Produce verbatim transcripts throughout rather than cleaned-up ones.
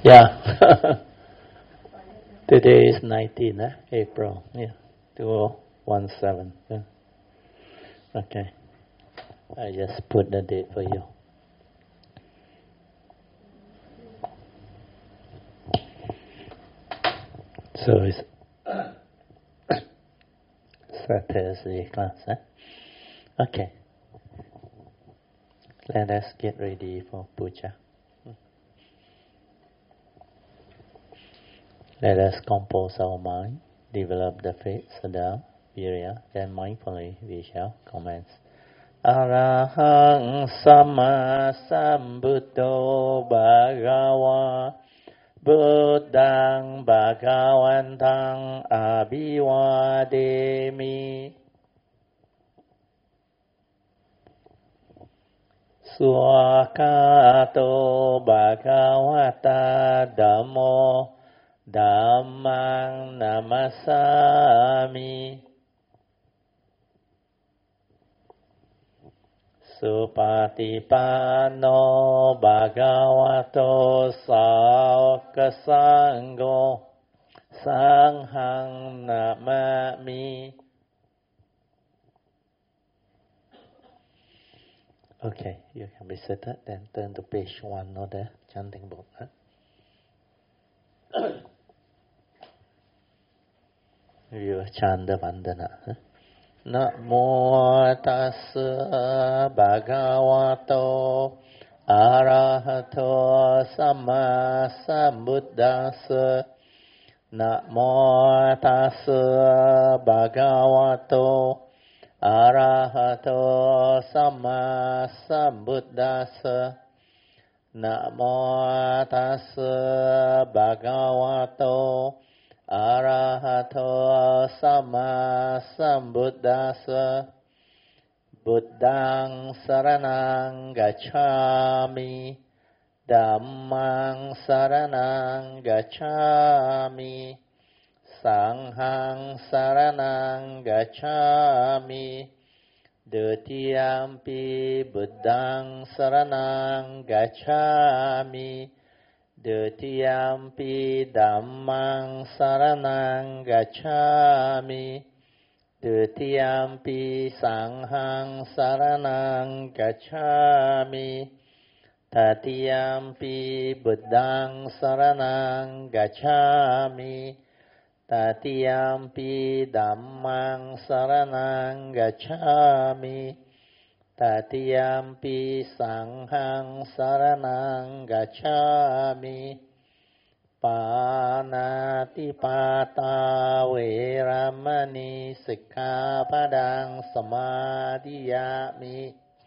Yeah. Today is nineteenth eh? April. Yeah. two one seven. Yeah. Okay. I just put the date for you. So it's Saturday class, eh? Okay. Let us get ready for puja. Let us compose our mind, develop the faith, Sada, Virya, then mindfully we shall commence. Arahang Sama Sambuddho Bhagava Buddhang Bhagavantang Abhivademi Swakato Bhagavata Dhammo Dhammang Namasami Supatipanno Bhagavato Sāvaka Sangho Sanghang Namami. Okay, you can be seated. Then turn to page one of the chanting book. Huh? You will chant the Vandana. Huh? Namo tassa bhagavato arahato samma sambuddhassa. Namo tassa bhagavato arahato samma sambuddhassa. Namo tassa bhagavato arahato samma sambuddhassa. Buddhang saranang gacchami. Dhammang saranang gacchami. Sanghang saranang gacchami. Dutiyampi buddhang saranang gacchami. Dutiyampi dhammang saranang gacchami. Dutiyampi sanghang saranang gacchami. Tatiyampi buddhang saranang gacchami. Tatiyampi dhammang saranang gacchami. Tatiyampi sanghang saranang gacchami. Panatipata veramani sikkhapadang samadhiyami.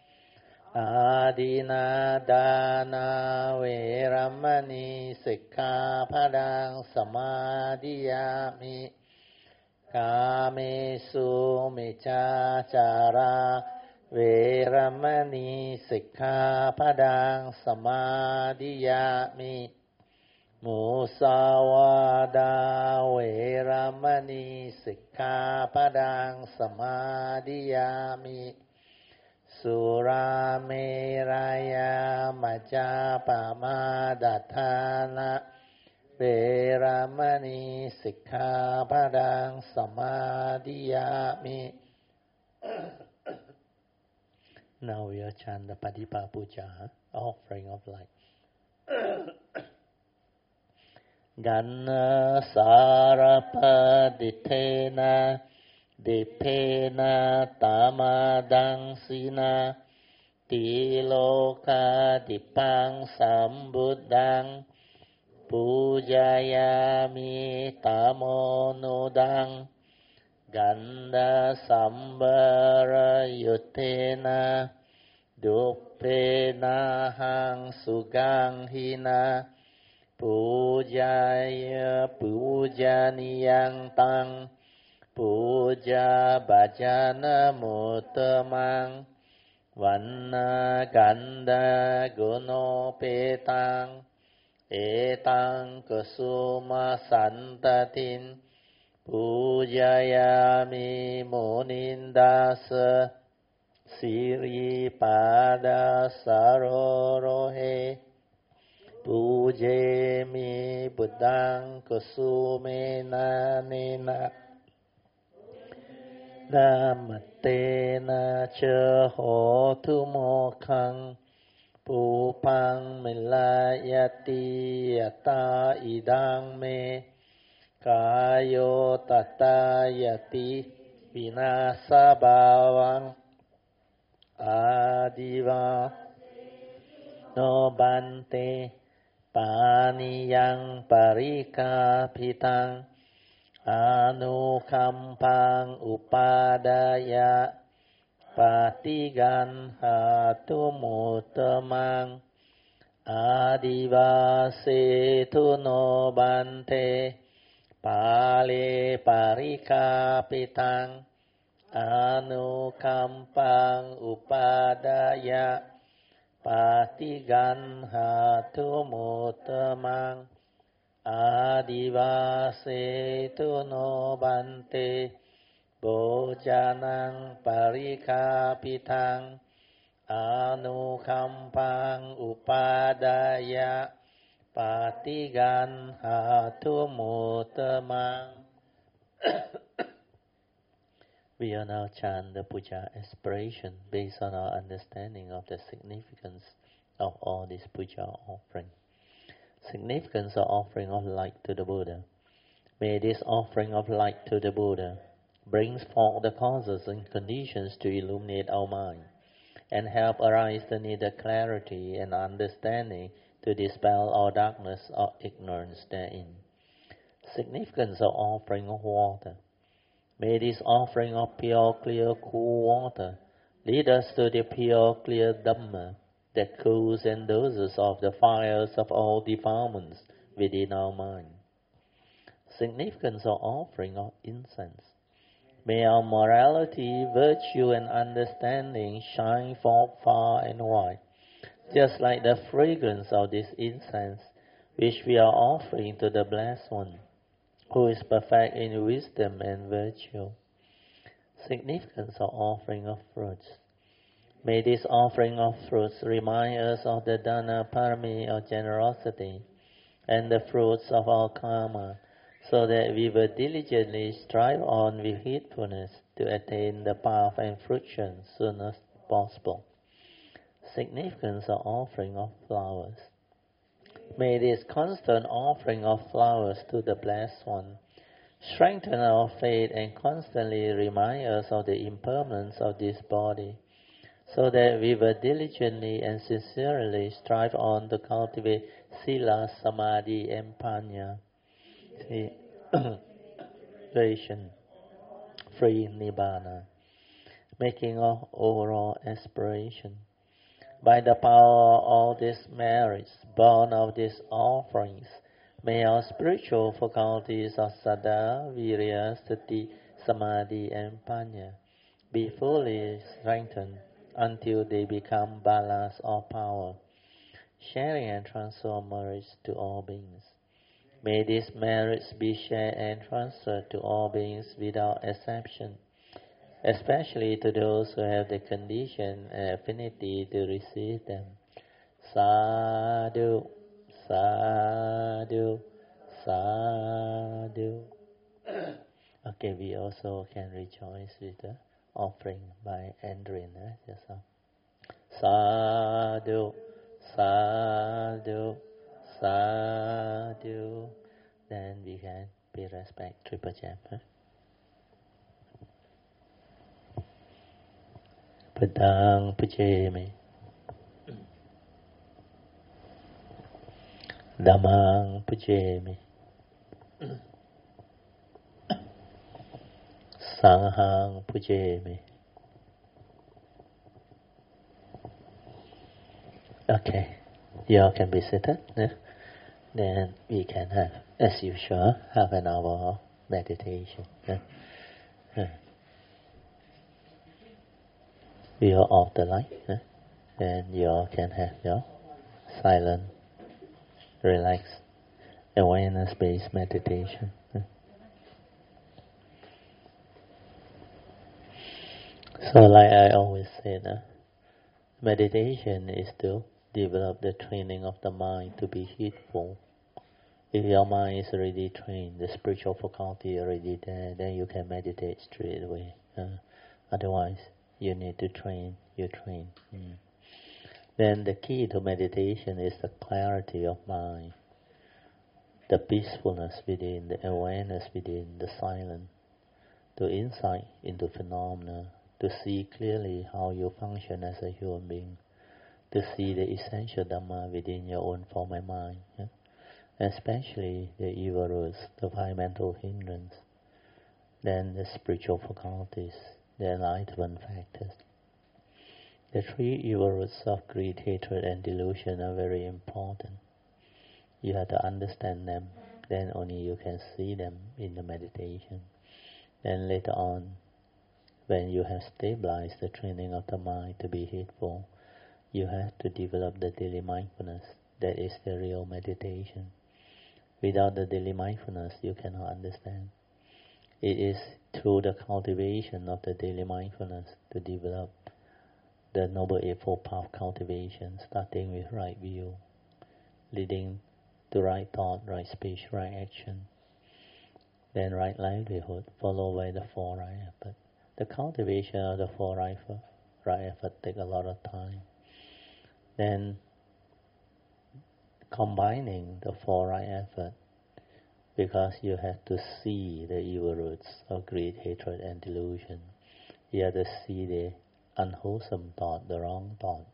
Adina dana veramani sikkhapadang samadhiyami. Kamesu miccācara veramani sikkhapadang samadhiyami. Musawada veramani sikkhapadang samadhiyami. Surameraya majjapamadatthana veramani sikkhapadang samadhiyami. Now we are chant the Padipa Puja, offering of light. Ganna sarapaditena dipena tamadang sina tiloka dipang sambuddhang pujayami tamonudang ganda sambara yutena duppena hang sugang hina pujaya pujaniyang tang puja bhajana muttamang vanna ganda gunopetang etang kusuma santatin pujayami munindasa siri pada sarorohe Pujemi Buddhang Kusumena Nena Namatena Cha Hotu Mokhang Pupang Milayati Yata Idang Me Kayo Tatayati Vinasa Bhavang Adiva No Bante Paniyang Parikapitang Anukampang Upadaya Patigan Hatumutamang Adivase no Bante Pale Parikapitang Anukampang Upadaya Patigan Hatumutamang Adivase no Bante Bojanang Parikapitang Anukampang Upadaya Patigan Hatumutamang. We are now chant the puja aspiration based on our understanding of the significance of all these puja offerings. Significance of offering of light to the Buddha. May this offering of light to the Buddha brings forth the causes and conditions to illuminate our mind and help arise the needed clarity and understanding to dispel all darkness or ignorance therein. Significance of offering of water. May this offering of pure, clear, cool water lead us to the pure, clear Dhamma that cools and doses off the fires of all defilements within our mind. Significance of offering of incense. May our morality, virtue, and understanding shine forth far and wide, just like the fragrance of this incense, which we are offering to the Blessed One, who is perfect in wisdom and virtue. Significance of offering of fruits. May this offering of fruits remind us of the Dana Parami of generosity and the fruits of our karma, so that we will diligently strive on with heedfulness to attain the path and fruition soon as possible. Significance of offering of flowers. May this constant offering of flowers to the Blessed One strengthen our faith and constantly remind us of the impermanence of this body, so that we will diligently and sincerely strive on to cultivate Sila, Samadhi, and Panya, free Nibbana, making our overall aspiration. By the power of all these merits born of these offerings, may our spiritual faculties of Saddha, Virya, Sati, Samadhi, and Panya be fully strengthened until they become balas or power, sharing and transform merits to all beings. May these merits be shared and transferred to all beings without exception, especially to those who have the condition and affinity to receive them. Sadhu, sadhu, sadhu. Okay, we also can rejoice with the offering by Andrin. Eh? Just so. Sadhu, sadhu, sadhu. Then we can pay respect, triple jump. Eh? Padang pujemi, Dhammang pujemi, Sanghang pujemi. Okay, you all can be seated. Yeah? Then we can have, as usual, half an hour of meditation. Yeah? Yeah. We are off the light, eh? And you all can have your silent, relaxed, awareness-based meditation. Eh? So like I always say, eh? Meditation is to develop the training of the mind to be heedful. If your mind is already trained, the spiritual faculty already there, then you can meditate straight away. Uh, otherwise, you need to train, you train. Mm. Then the key to meditation is the clarity of mind, the peacefulness within, the awareness within, the silence, to insight into phenomena, to see clearly how you function as a human being, to see the essential Dhamma within your own form and mind. Yeah? Especially the evil roots, the five mental hindrance, then the spiritual faculties, the enlightenment factors. The three evil roots of greed, hatred and delusion are very important. You have to understand them, then only you can see them in the meditation. Then later on, when you have stabilized the training of the mind to be heedful, you have to develop the daily mindfulness. That is the real meditation. Without the daily mindfulness, you cannot understand. It is through the cultivation of the daily mindfulness to develop the Noble Eightfold Path cultivation, starting with right view, leading to right thought, right speech, right action, then right livelihood, followed by the four right effort. The cultivation of the four right effort, right effort take a lot of time. Then combining the four right effort, because you have to see the evil roots of greed, hatred and delusion. You have to see the unwholesome thought, the wrong thought.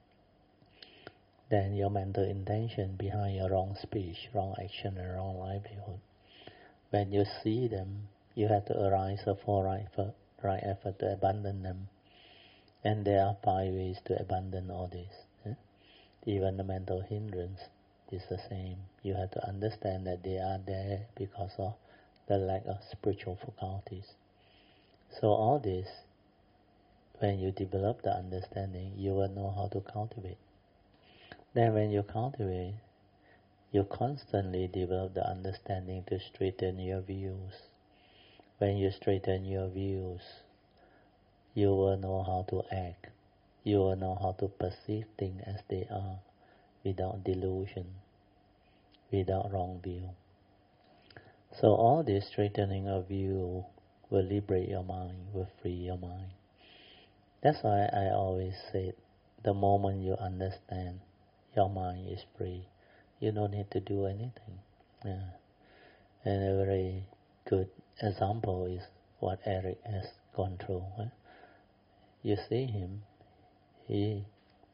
Then your mental intention behind your wrong speech, wrong action and wrong livelihood. When you see them, you have to arise a four right effort, right effort to abandon them. And there are five ways to abandon all this. Eh? Even the mental hindrance is the same. You have to understand that they are there because of the lack of spiritual faculties. So all this, when you develop the understanding, you will know how to cultivate. Then when you cultivate, you constantly develop the understanding to straighten your views. When you straighten your views, you will know how to act. You will know how to perceive things as they are, without delusion, without wrong view. So all this straightening of view will liberate your mind, will free your mind. That's why I always say, the moment you understand, your mind is free. You don't need to do anything. Yeah. And a very good example is what Eric has gone through. Right? You see him, he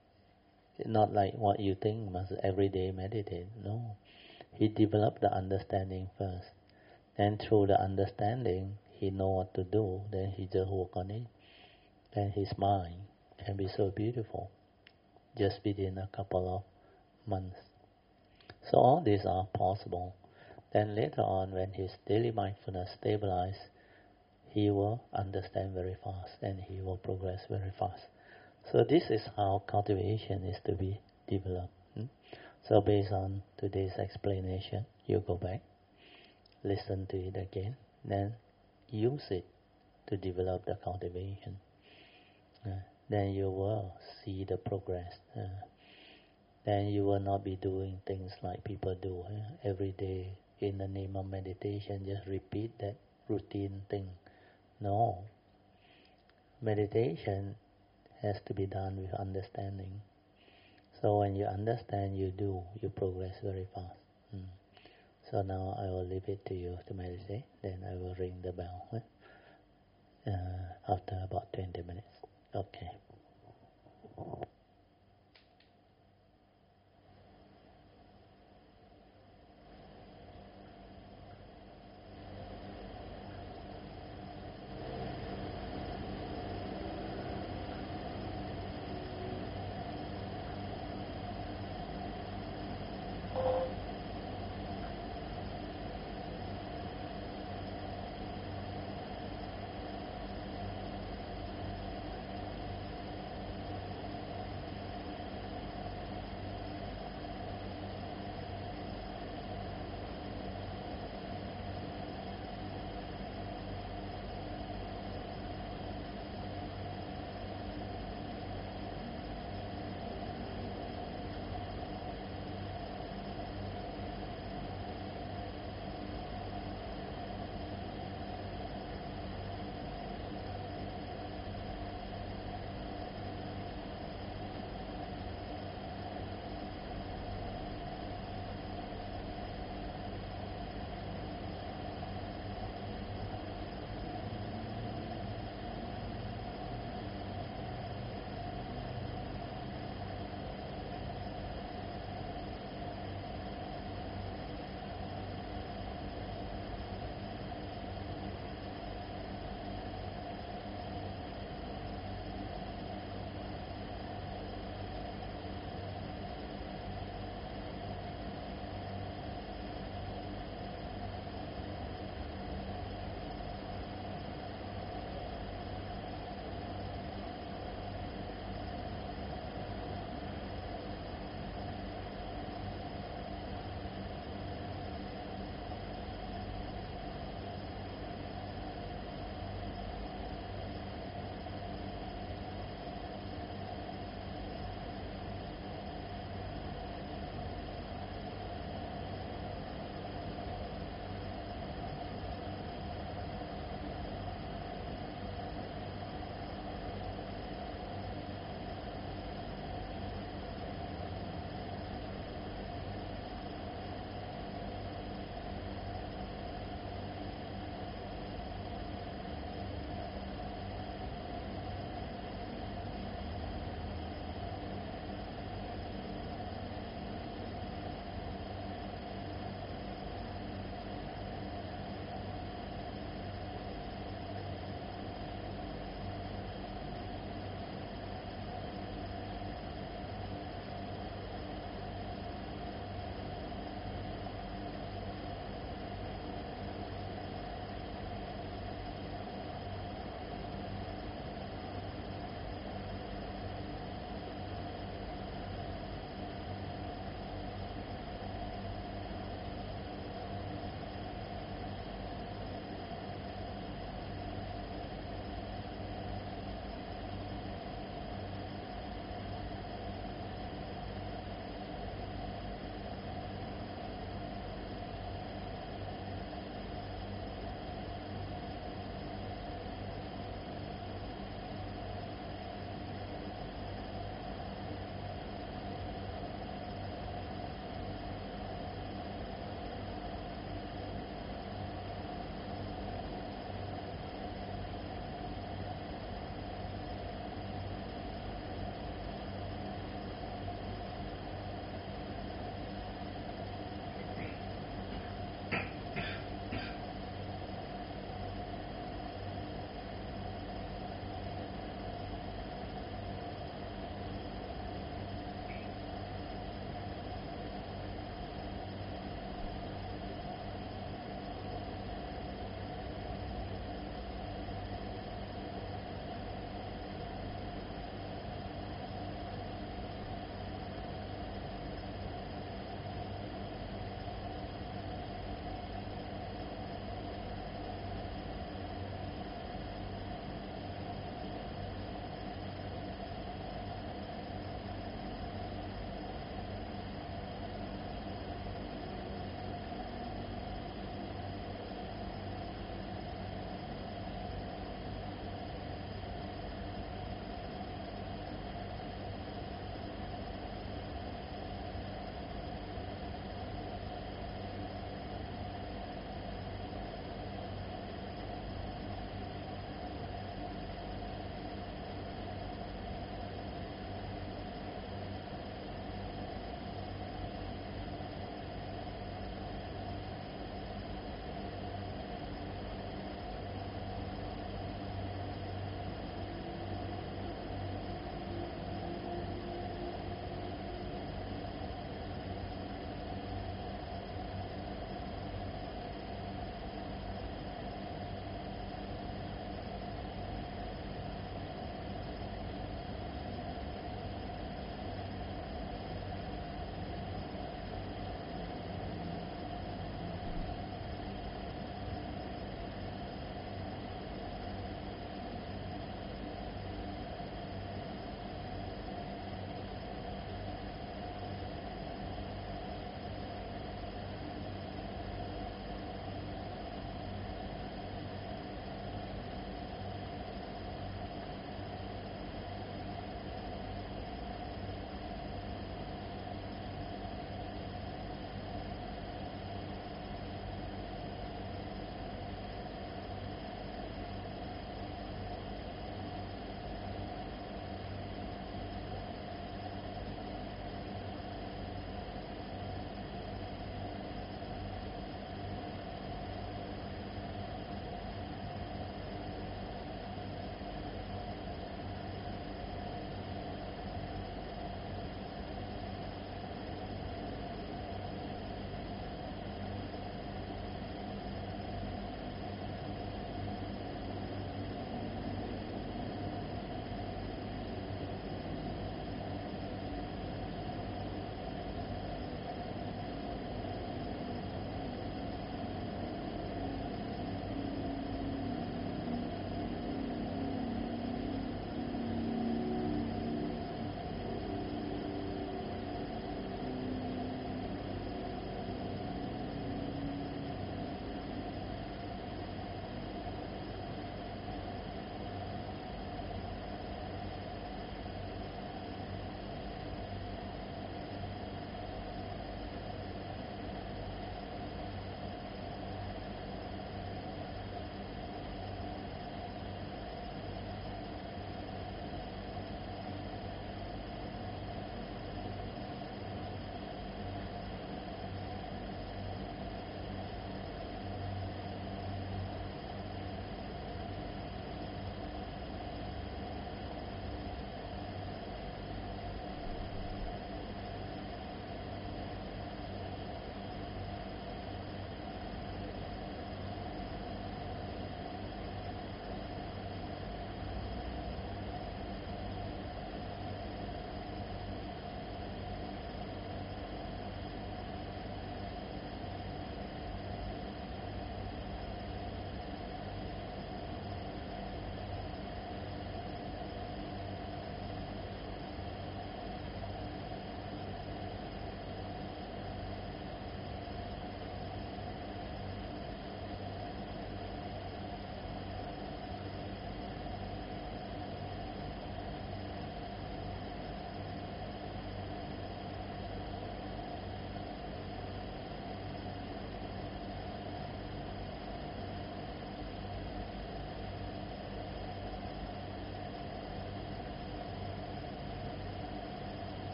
not like what you think must every day meditate. No. He developed the understanding first. And through the understanding, he know what to do. Then he just work on it. Then his mind can be so beautiful, just within a couple of months. So all these are possible. Then later on, when his daily mindfulness stabilizes, he will understand very fast and he will progress very fast. So this is how cultivation is to be developed. Hmm? So based on today's explanation, you go back, listen to it again, then use it to develop the cultivation. Uh, then you will see the progress. Uh, then you will not be doing things like people do. Uh, every day in the name of meditation, just repeat that routine thing. No. Meditation has to be done with understanding. So when you understand, you do, you progress very fast. Mm. So now I will leave it to you to meditate. Then I will ring the bell uh, after about twenty minutes. Okay.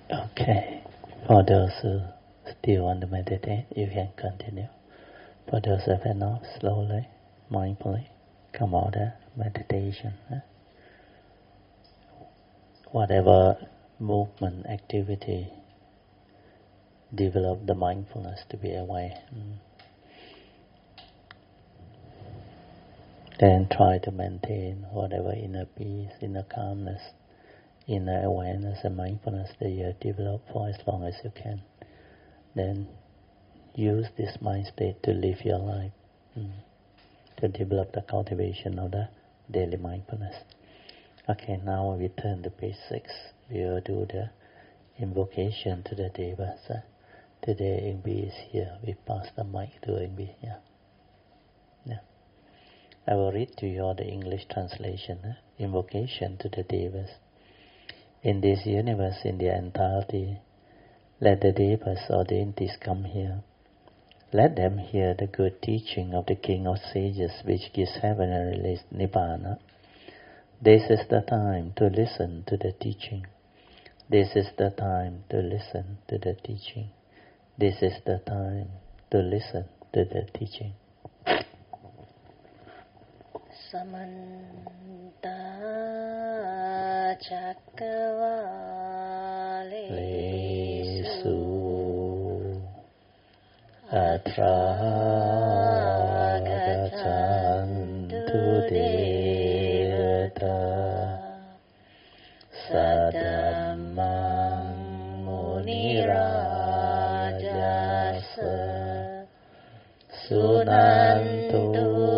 Okay. For those who still want to meditate, you can continue. For those who have enough, slowly, mindfully, come out of meditation. Eh? Whatever movement, activity, develop the mindfulness to be aware. Mm. Then try to maintain whatever inner peace, inner calmness, inner awareness and mindfulness that you have developed for as long as you can. Then use this mind state to live your life, mm. to develop the cultivation of the daily mindfulness. Okay, now we turn to page six. We will do the invocation to the Devas. Uh, today Ing B is here. We pass the mic to Ing B. Yeah. Yeah. I will read to you all the English translation. Uh, invocation to the Devas. In this universe, in the entirety, let the Devas or deities come here. Let them hear the good teaching of the King of Sages, which gives heaven and release Nibbana. This is the time to listen to the teaching. This is the time to listen to the teaching. This is the time to listen to the teaching. Samanta Chakravalesu Atra Gachantu Devata Sadamang Munirajasa Sunantu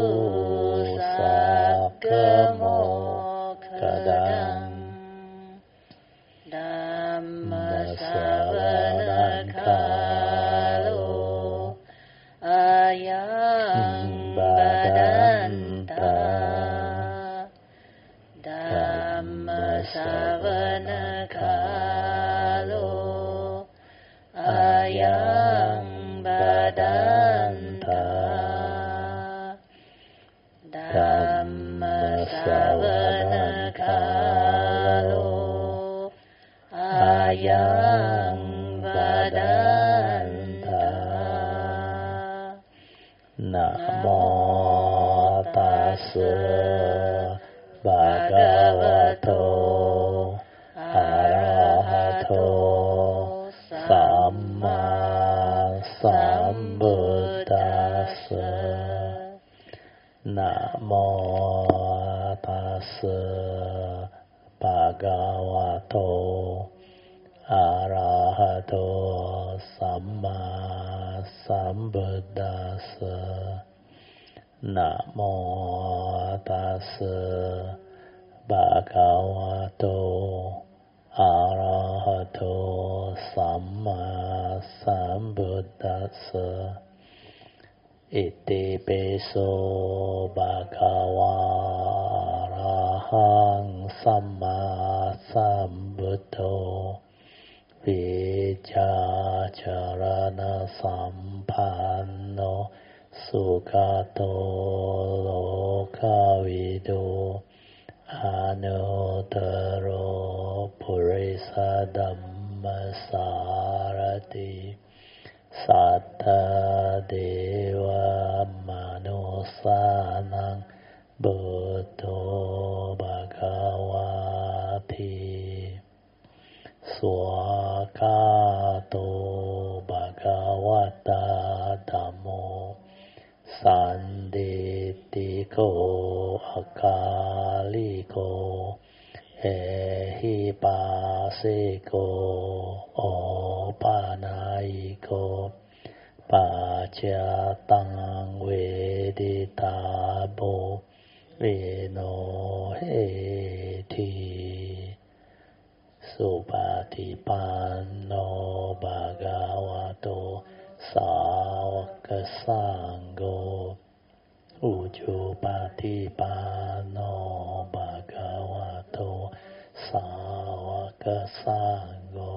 Sakkhamokkhadam Dhammasavanakalo Ayang Badanta Dhammasavanakalo Ayang Badanta Dhammasavanakalo Ayang Badanta. Namo tassa bhagavato arahato samma sambuddhassa. Namo tassa bhagavato arahato samma sambuddhassa. Namo tassa bhagavato arahato samma sambuddhassa. Iti peso bhagava arahang samma sambuddho Vijjacharana sampanno Sukhato lokavido Anuttaro purisa dhammasarati Satta deva manusanang buddho bhagavati Swakato bhagavata dhammo Sanditiko akaliko ehipasiko opanaiko pacatang veditabo vinoheti Supatipanno bhagavato Sāvaka Sangho Ujjupatipanno bhagavato Sāvaka Sangho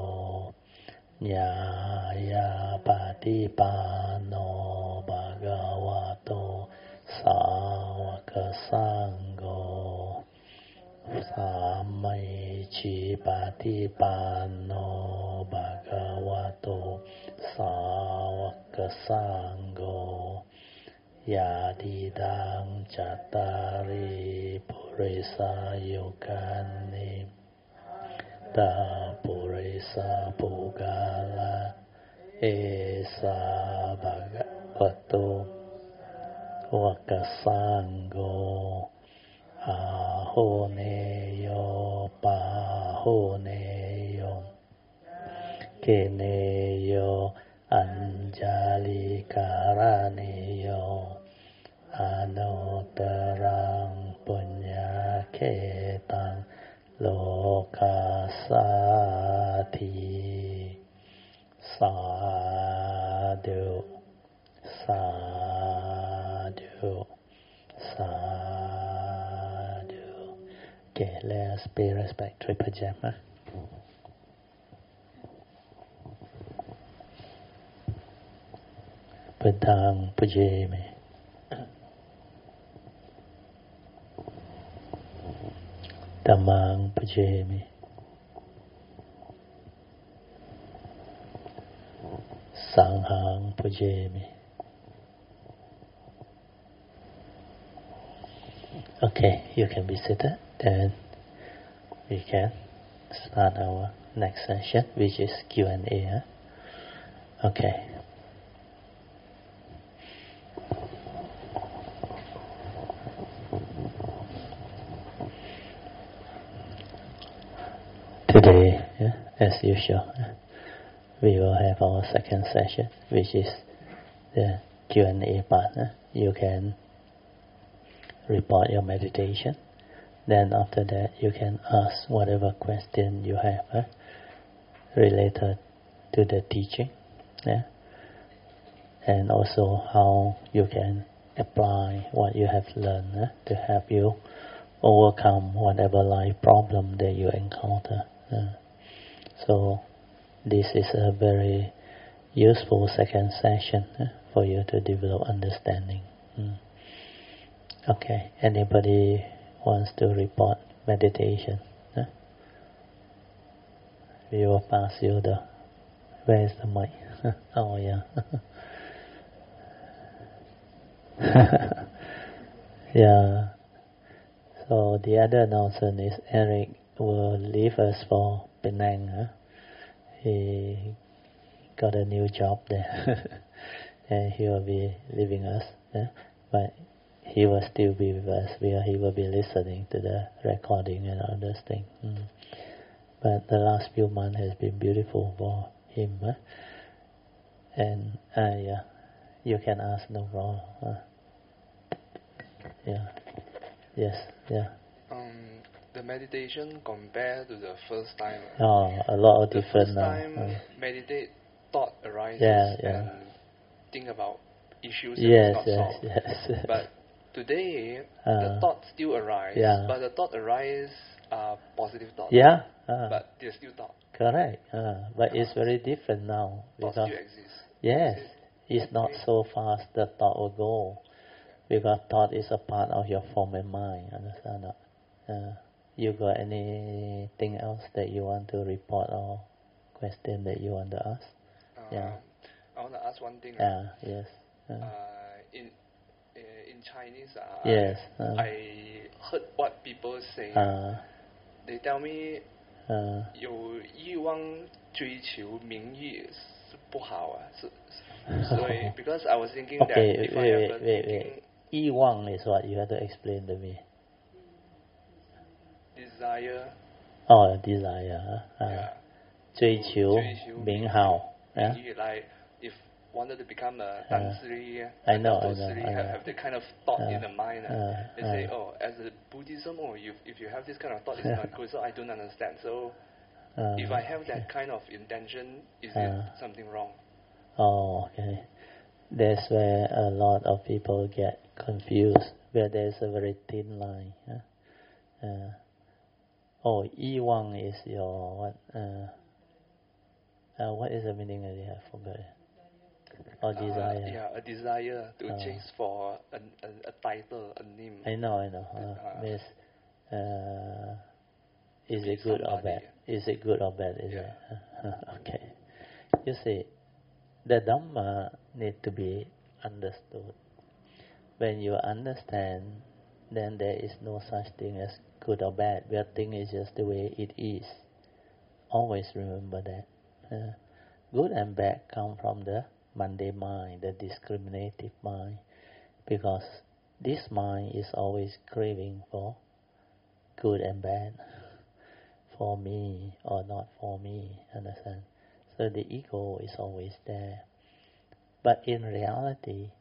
Nyāyapatipanno bhagavato Sāvaka Sangho Sammaiccipatipanno bhagavato sāvaka sangho yadidang cattari purisa yukani ta purisa pugala esa bhagavato vakasangho ahoneyo pahoneyo keneyo anjali karaneyo anutarang punyaketang lokasati sadhu sadhu sadhu. Okay, let's pay respect to Pajama. Padang Pujame. Dhammang Pujame. Sanghang Pujame. Okay, you can be seated. Then we can start our next session, which is Q and A. Huh? Okay. Today, yeah, as usual, we will have our second session, which is the Q and A part. You can report your meditation. Then after that, you can ask whatever question you have uh, related to the teaching. Yeah? And also how you can apply what you have learned uh, to help you overcome whatever life problem that you encounter. Uh, so this is a very useful second session uh, for you to develop understanding. Mm. Okay, anybody wants to report meditation? Huh? We will pass you the... Where is the mic? Oh, yeah. Yeah. So the other announcement is Eric will leave us for Penang. Huh? He got a new job there. And he will be leaving us. Huh? But he will still be with us, where he will be listening to the recording and all those things. Mm. But the last few months has been beautiful for him. Huh? And uh, yeah, you can ask, no problem. Huh? Yeah. Yes. Yeah. Um, the meditation compared to the first time. Oh, a lot of the different first now. time Uh, meditate, thought arises yeah, yeah. and think about issues yes, that is not yes, solved. yes. But today, uh, the thoughts still arise, yeah. but the thought arise are positive thoughts. Yeah. Uh, but they're still thought. Correct. Uh, but uh, it's very different now. Thoughts because still exist. Yes. It's okay. not so fast the thought will go. Because thought is a part of your form and mind. Understand that? Uh, you got anything else that you want to report or question that you want to ask? Um, yeah. I want to ask one thing. Yeah. Uh, yes. Uh, uh, in uh, in Chinese, uh, yes. I, Uh, I heard what people say. Uh, they tell me, uh, 有欲望追求名誉是不好啊，是所以 because I was thinking that okay, if wait, I have wait, a wait, thinking, wait. 欲望 is what you have to explain to me. desire. Oh, desire. Uh, yeah. 追求名号. Yeah. Like if wanted to become a dansri, uh, I know, I know, have, I know. have the kind of thought uh, in the mind. Uh, uh, they uh, say, oh, as a Buddhism, oh, you, if you have this kind of thought, it's not good. So I don't understand. So uh, if I have that kind of intention, is uh, it something wrong? Oh, okay. That's where a lot of people get confused, where there's a very thin line. Huh? Uh, oh, 欲望 is your what? Uh, uh, what is the meaning of it? I forgot. Or desire. Uh, yeah, a desire to uh, chase for a, a, a title, a name. I know, I know. Uh, uh, means, uh, is it good somebody. or bad? Is it good or bad? Is yeah. it? Okay. You see, the Dhamma need to be understood. When you understand, then there is no such thing as good or bad. Everything is just the way it is. Always remember that. Uh, good and bad come from the Monday mind, the discriminative mind, because this mind is always craving for good and bad, for me or not for me, understand? So the ego is always there. But in reality,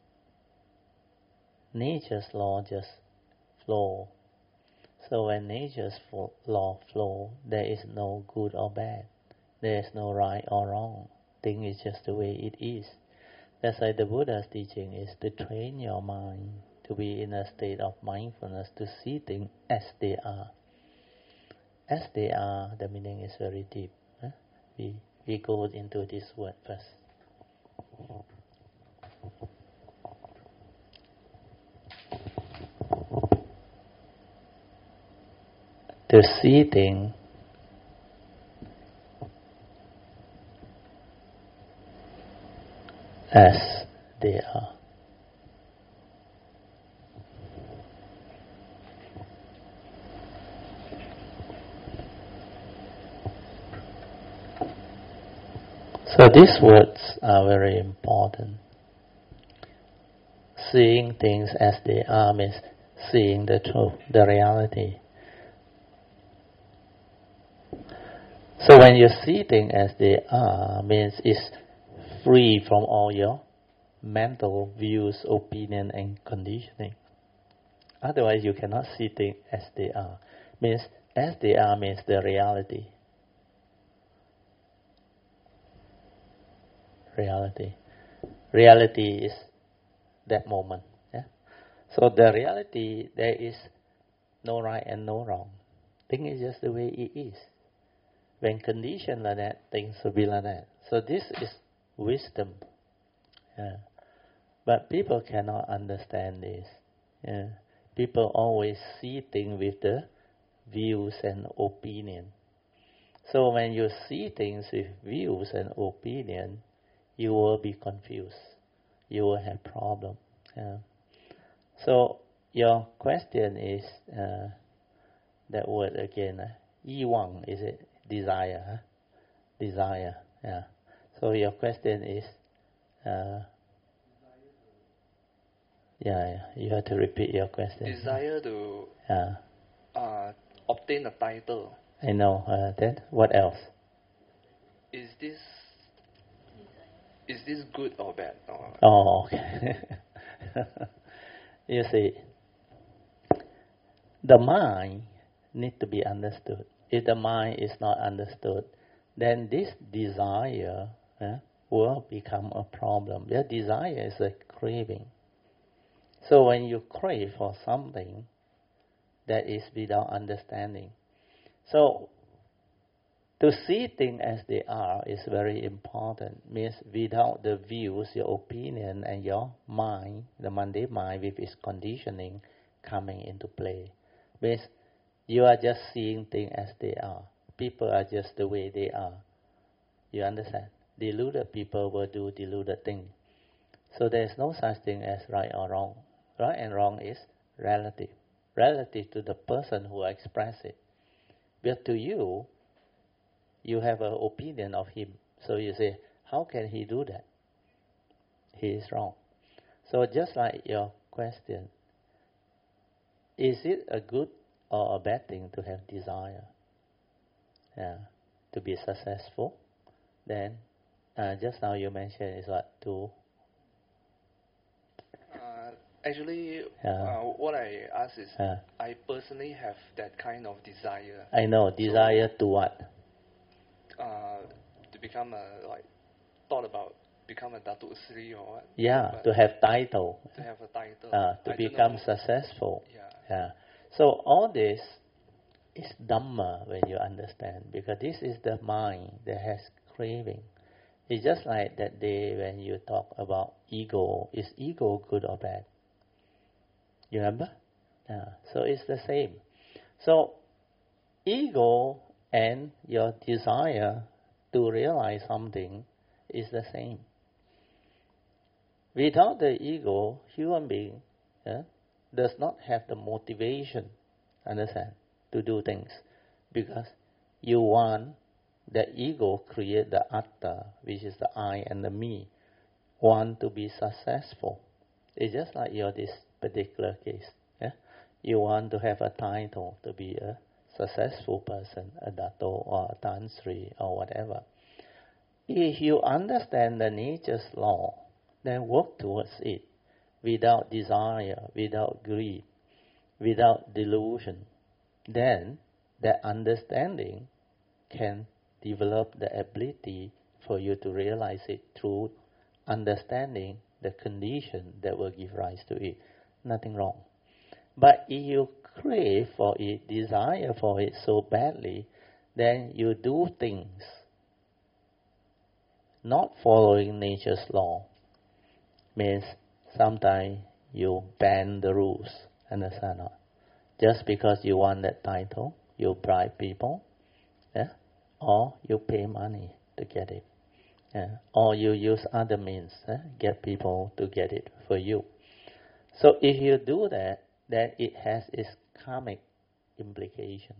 nature's law just flow. So when nature's law flow, there is no good or bad. There is no right or wrong. Thing is just the way it is. That's why the Buddha's teaching is to train your mind to be in a state of mindfulness, to see things as they are. As they are, the meaning is very deep. Huh? We, we go into this word first. To see things as they are. So these words are very important. Seeing things as they are means seeing the truth, the reality. So when you see things as they are, means it's free from all your mental views, opinion and conditioning. Otherwise you cannot see things as they are. Means as they are means the reality. Reality. Reality is that moment. Yeah? So the reality, there is no right and no wrong. Thing is just the way it is. When conditioned like that, things will be like that. So this is wisdom. Yeah. But people cannot understand this. Yeah. People always see things with the views and opinion. So when you see things with views and opinion, you will be confused. You will have problem. Yeah. So your question is uh, that word again. Uh, yi wang, is it desire? Huh? Desire. Yeah. So your question is. Uh, yeah, yeah, you have to repeat your question. Desire to Yeah. uh, obtain a title. I know. Uh, then what else? Is this is this good or bad? Or Oh, okay. You see, the mind needs to be understood. If the mind is not understood, then this desire eh, will become a problem. Your desire is a craving. So when you crave for something, that is without understanding. So to see things as they are is very important. Means without the views, your opinion, and your mind, the Monday mind with its conditioning coming into play. Means you are just seeing things as they are. People are just the way they are. You understand? Deluded people will do deluded things. So there is no such thing as right or wrong. Right and wrong is relative. Relative to the person who expresses it. But to you, you have an opinion of him. So you say, how can he do that? He is wrong. So just like your question, is it a good or a bad thing to have desire? Yeah. To be successful? Then, uh, just now you mentioned is what? To uh, actually, Yeah. uh, what I ask is, Yeah. I personally have that kind of desire. I know, desire so, to what? Uh, to become a like thought about become a Datuk Sri or what? Yeah, But to have title. to have a title. Uh, to I become don't know. successful. Yeah. Yeah. So all this is Dhamma when you understand, because this is the mind that has craving. It's just like that day when you talk about ego. Is ego good or bad? You remember? Yeah. So it's the same. So ego and your desire to realize something is the same. Without the ego, human being yeah, does not have the motivation, understand, to do things. Because you want the ego create the atta, which is the I and the me, want to be successful. It's just like your this particular case. Yeah? You want to have a title to be a successful person, a dato or a tansri or whatever. If you understand the nature's law, then work towards it without desire, without greed, without delusion. Then that understanding can develop the ability for you to realize it through understanding the condition that will give rise to it. Nothing wrong. But if you crave for it, desire for it so badly, then you do things not following nature's law. Means sometimes you bend the rules, understand not? Just because you want that title, you bribe people, yeah? Or you pay money to get it. Yeah? Or you use other means, eh? Get people to get it for you. So if you do that, then it has its karmic implication.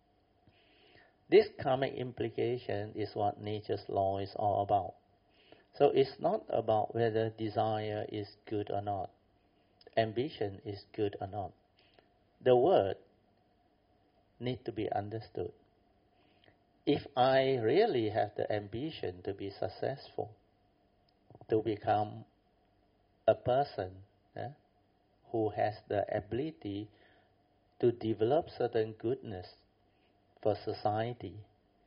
This karmic implication is what nature's law is all about. So it's not about whether desire is good or not, ambition is good or not. The word needs to be understood. If I really have the ambition to be successful, to become a person eh, who has the ability to develop certain goodness for society,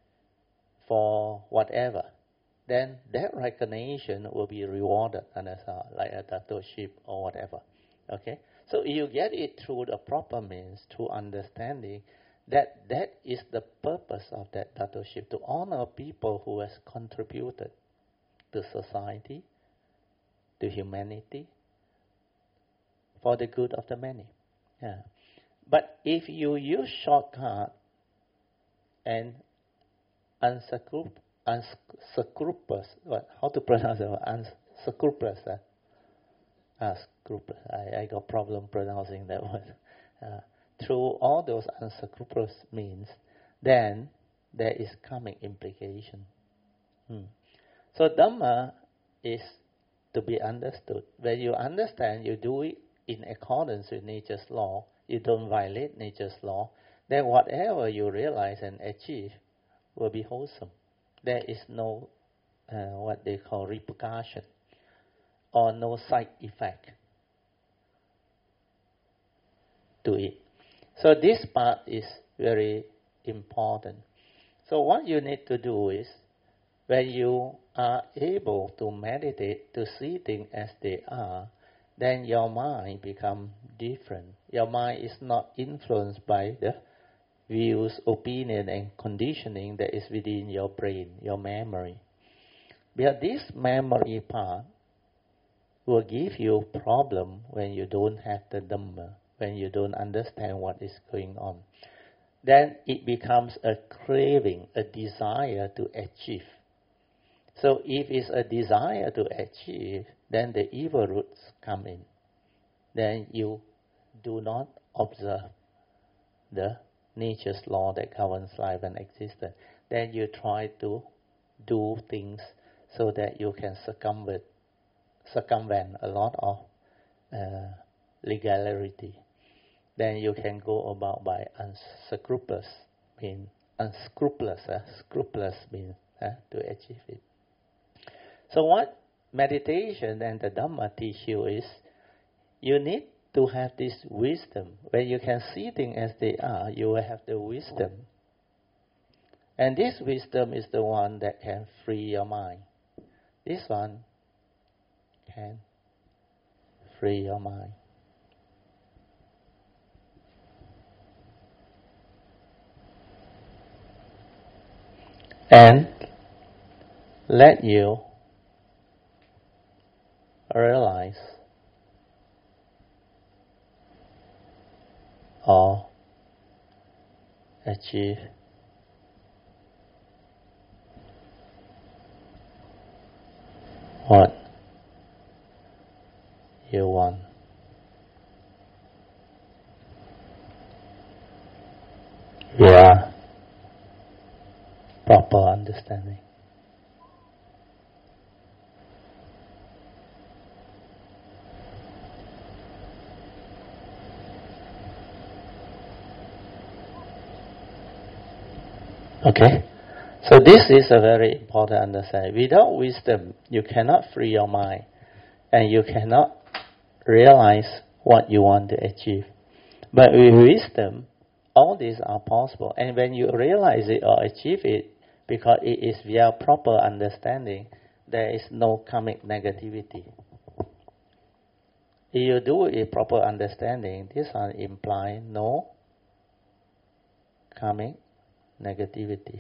for whatever, then that recognition will be rewarded, like a dato-ship or whatever. Okay? So you get it through the proper means, through understanding that that is the purpose of that dato-ship, to honor people who has contributed to society, to humanity, for the good of the many. Yeah. But if you use shortcut and unscrupulous, unscrupulous, what, how to pronounce it? Unscrupulous. Uh, ah, scrupulous. I, I got problem pronouncing that word. Uh, through all those unscrupulous means, then there is karmic implication. Hmm. So Dhamma is to be understood. When you understand, you do it in accordance with nature's law, you don't violate nature's law, then whatever you realize and achieve will be wholesome. There is no uh, what they call repercussion or no side effect to it. So this part is very important. So what you need to do is, when you are able to meditate, to see things as they are, then your mind becomes different. Your mind is not influenced by the views, opinion, and conditioning that is within your brain, your memory. Because this memory part will give you problem when you don't have the Dhamma, when you don't understand what is going on. Then it becomes a craving, a desire to achieve. So if it's a desire to achieve, then the evil roots come in. Then you do not observe the nature's law that governs life and existence. Then you try to do things so that you can circumvent, circumvent a lot of uh, legality. Then you can go about by unscrupulous means, unscrupulous, uh, scrupulous means uh, to achieve it. So what meditation and the Dhamma teach you is, you need to have this wisdom. When you can see things as they are, you will have the wisdom. And this wisdom is the one that can free your mind. This one can free your mind. And let you realize or achieve what you want. Yeah, proper understanding. Okay, so this is a very important understanding. Without wisdom, you cannot free your mind, and you cannot realize what you want to achieve. But with wisdom, all these are possible. And when you realize it or achieve it, because it is via proper understanding, there is no karmic negativity. If you do it with proper understanding, this one implies no karmic negativity.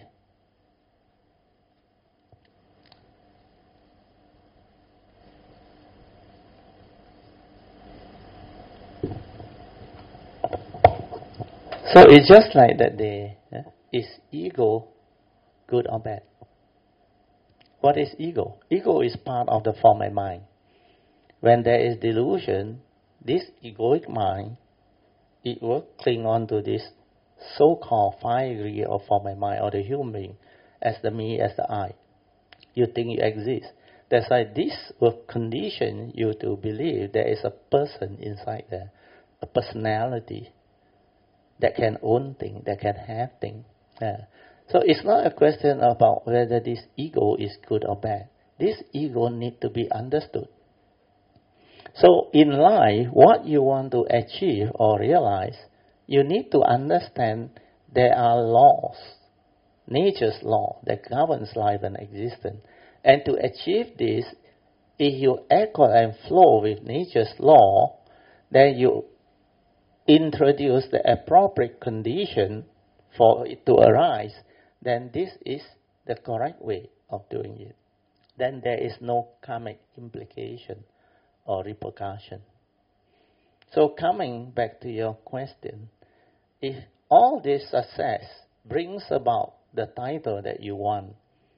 So it's just like that day. Eh? Is ego good or bad? What is ego? Ego is part of the form and mind. When there is delusion, this egoic mind, it will cling on to this so-called five degree of form and mind, or the human being, as the me, as the I. You think you exist. That's why this will condition you to believe there is a person inside there, a personality that can own things, that can have things. Yeah. So it's not a question about whether this ego is good or bad. This ego needs to be understood. So in life, what you want to achieve or realize, you need to understand there are laws, nature's law that governs life and existence. And to achieve this, if you echo and flow with nature's law, then you introduce the appropriate condition for it to arise, then this is the correct way of doing it. Then there is no karmic implication or repercussion. So coming back to your question, if all this success brings about the title that you want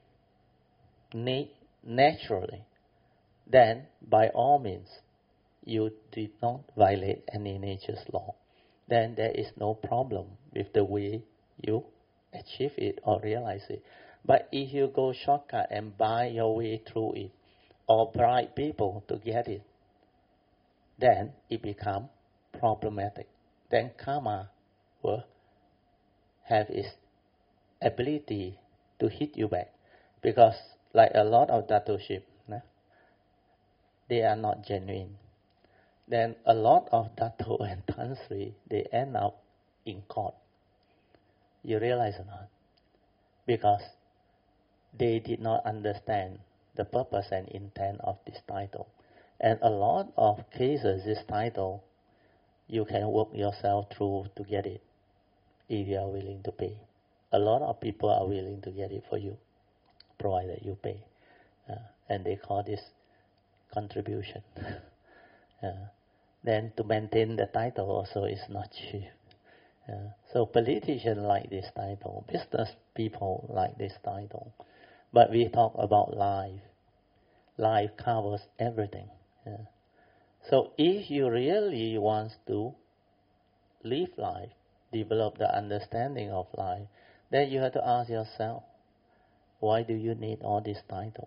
naturally, then by all means, you did not violate any nature's law. Then there is no problem with the way you achieve it or realize it. But if you go shortcut and buy your way through it, or bribe people to get it, then it becomes problematic. Then karma will have its ability to hit you back. Because like a lot of dattaship, nah, they are not genuine. Then a lot of Dato and Tansri, they end up in court. You realize or not? Because they did not understand the purpose and intent of this title. And a lot of cases, this title, you can work yourself through to get it, if you are willing to pay. A lot of people are willing to get it for you, provided you pay. Uh, and they call this contribution. uh, Then to maintain the title also is not cheap. Uh, so politicians like this title, business people like this title. But we talk about life. Life covers everything. Uh, so if you really want to live life, develop the understanding of life, then you have to ask yourself, why do you need all this title?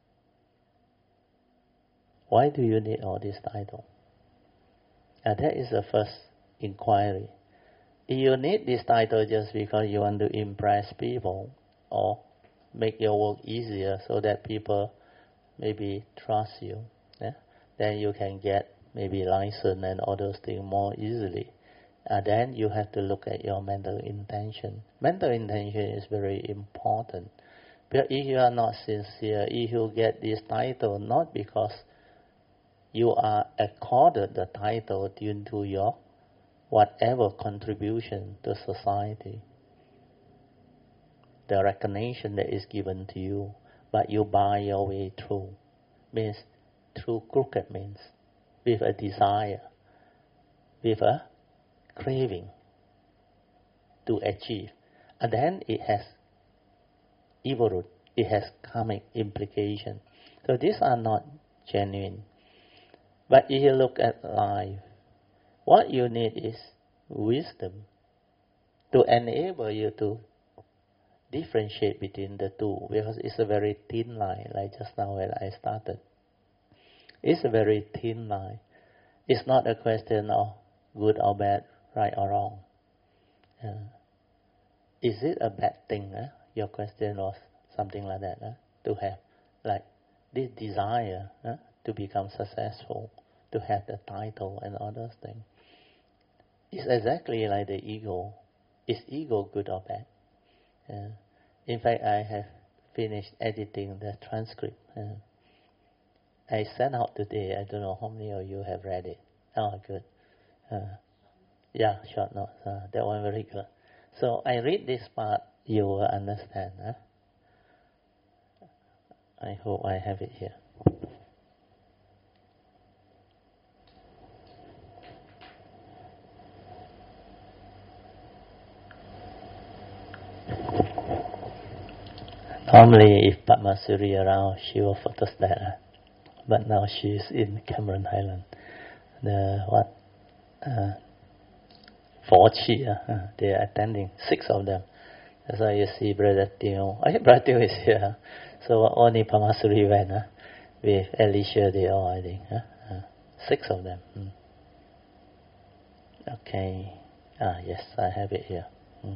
Why do you need all this title? And that is the first inquiry. If you need this title just because you want to impress people or make your work easier so that people maybe trust you, yeah? Then you can get maybe license and all those things more easily. And then you have to look at your mental intention. Mental intention is very important. But if you are not sincere, if you get this title not because you are accorded the title due to your whatever contribution to society, the recognition that is given to you, but you buy your way through, means through crooked means, with a desire, with a craving to achieve, and then it has evil root, it has karmic implication. So these are not genuine. But if you look at life, what you need is wisdom to enable you to differentiate between the two, because it's a very thin line, like just now when I started. It's a very thin line. It's not a question of good or bad, right or wrong. Uh, is it a bad thing? Eh? Your question was something like that, eh? To have like this desire eh? to become successful, to have the title and all those things. It's exactly like the ego. Is ego good or bad? Uh, in fact, I have finished editing the transcript. Uh, I sent out today. I don't know how many of you have read it. Oh, good. Uh, yeah, short notes. Uh, that one very good. So I read this part, you will understand. Huh? I hope I have it here. Normally, if Padma Suri around, she will photostat. Huh? But now she's in Cameron Highland. The what? Uh, four chi, uh, they are attending, six of them. That's why you see Brother Teo. I think Brother Teo is here. So only Padma Suri went huh? with Alicia, they all, I think. Huh? Uh, six of them. Mm. Okay. Ah, yes, I have it here. Mm.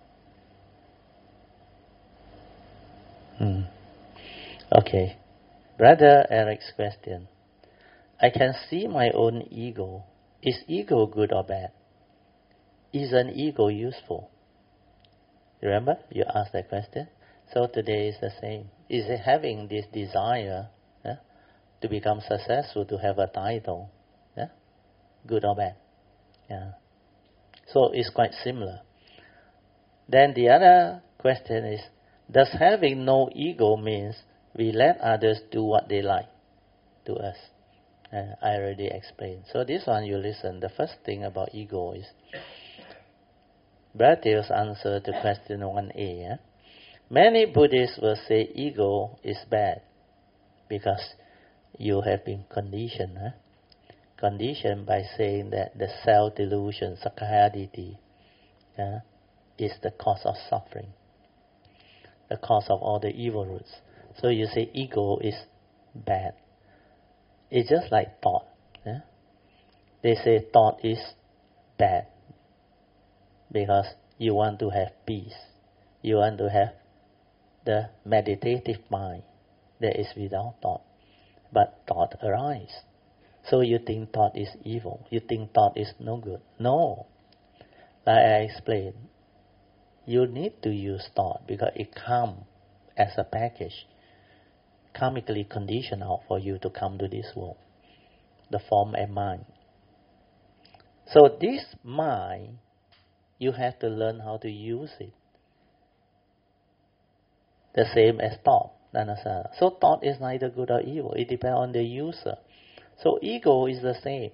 Mm. Okay. Brother Eric's question. I can see my own ego. Is ego good or bad? Is an ego useful? Remember, you asked that question. So today is the same. Is it having this desire yeah, to become successful, to have a title, yeah, good or bad? Yeah. So it's quite similar. Then the other question is, does having no ego means we let others do what they like to us? Uh, I already explained. So this one you listen. The first thing about ego is Brati's answer to question one A. Yeah? Many Buddhists will say ego is bad because you have been conditioned. Huh? Conditioned by saying that the self-delusion, sakkaya-ditthi, yeah, is the cause of suffering, the cause of all the evil roots. So you say ego is bad. It's just like thought. Yeah? They say thought is bad because you want to have peace. You want to have the meditative mind that is without thought. But thought arises. So you think thought is evil. You think thought is no good. No. Like I explained, you need to use thought because it comes as a package, karmically conditioned out for you to come to this world, the form and mind. So this mind, you have to learn how to use it. The same as thought. So thought is neither good or evil. It depends on the user. So ego is the same.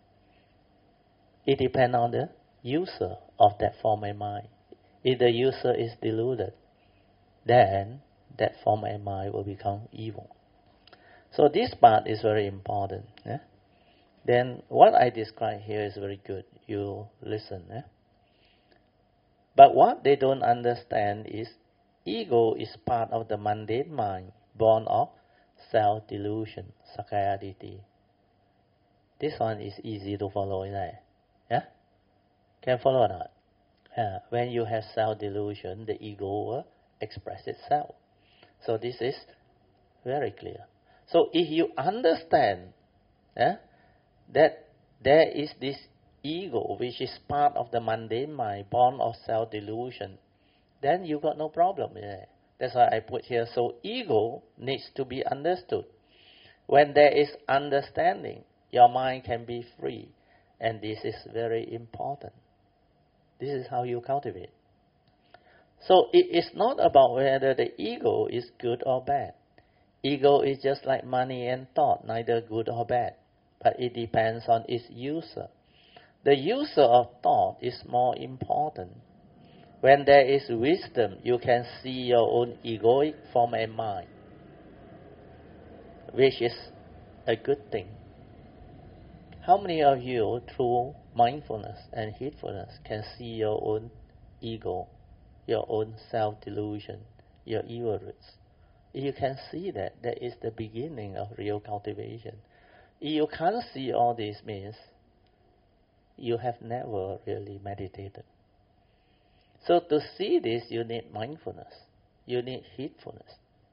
It depends on the user of that form and mind. If the user is deluded, then that form and mind will become evil. So this part is very important. Yeah? Then what I describe here is very good. You listen. Yeah? But what they don't understand is ego is part of the mundane mind, born of self-delusion, sakkaya-ditthi. This one is easy to follow, isn't it? Yeah? Can follow or not? Yeah. When you have self-delusion, the ego will express itself. So this is very clear. So if you understand yeah, that there is this ego which is part of the mundane mind, born of self-delusion, then you got no problem with it. That's why I put here, so ego needs to be understood. When there is understanding, your mind can be free. And this is very important. This is how you cultivate. So it is not about whether the ego is good or bad. Ego is just like money and thought, neither good or bad. But it depends on its user. The user of thought is more important. When there is wisdom, you can see your own egoic form and mind. which is a good thing. How many of you, through mindfulness and heedfulness, can see your own ego, your own self-delusion, your evil roots? If you can see that, that is the beginning of real cultivation. If you can't see all this, means you have never really meditated. So to see this, you need mindfulness. You need heedfulness.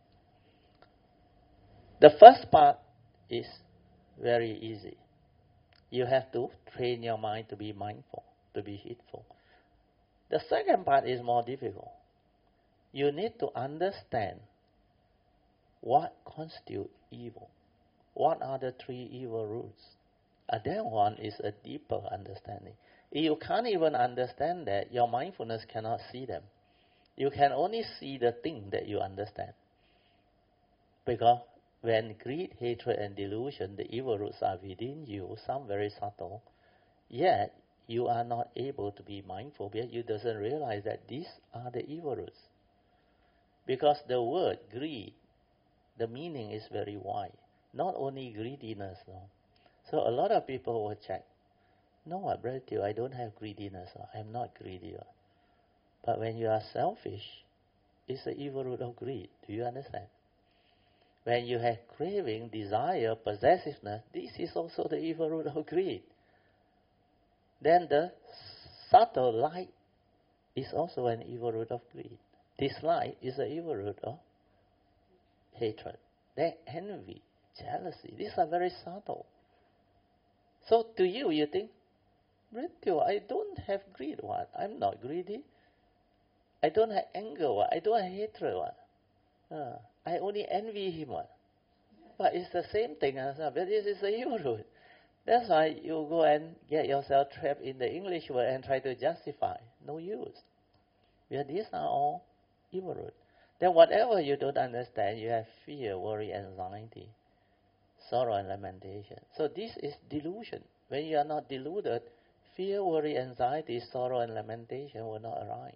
The first part is very easy. You have to train your mind to be mindful, to be heedful. The second part is more difficult. You need to understand what constitutes evil. What are the three evil roots? And that one is a deeper understanding. If you can't even understand that, your mindfulness cannot see them. You can only see the thing that you understand. Because when greed, hatred, and delusion, the evil roots are within you, some very subtle, yet you are not able to be mindful because you doesn't realize that these are the evil roots. Because the word greed, the meaning is very wide. Not only greediness, no. So a lot of people will check, no, Brother Teo, I don't have greediness. No. I'm not greedy. No. But when you are selfish, it's the evil root of greed. Do you understand? When you have craving, desire, possessiveness, this is also the evil root of greed. Then the subtle light is also an evil root of greed. Dislike is an evil root of hatred. Then envy, jealousy, these are very subtle. So to you, you think, Brother, I don't have greed. What? I'm not greedy. I don't have anger. What? I don't have hatred. What? Uh, I only envy him. What? But it's the same thing as well. But this is the evil root. That's why you go and get yourself trapped in the English word and try to justify. No use. Because these are all evil root. Then whatever you don't understand, you have fear, worry, anxiety, sorrow, and lamentation. So this is delusion. When you are not deluded, fear, worry, anxiety, sorrow, and lamentation will not arise.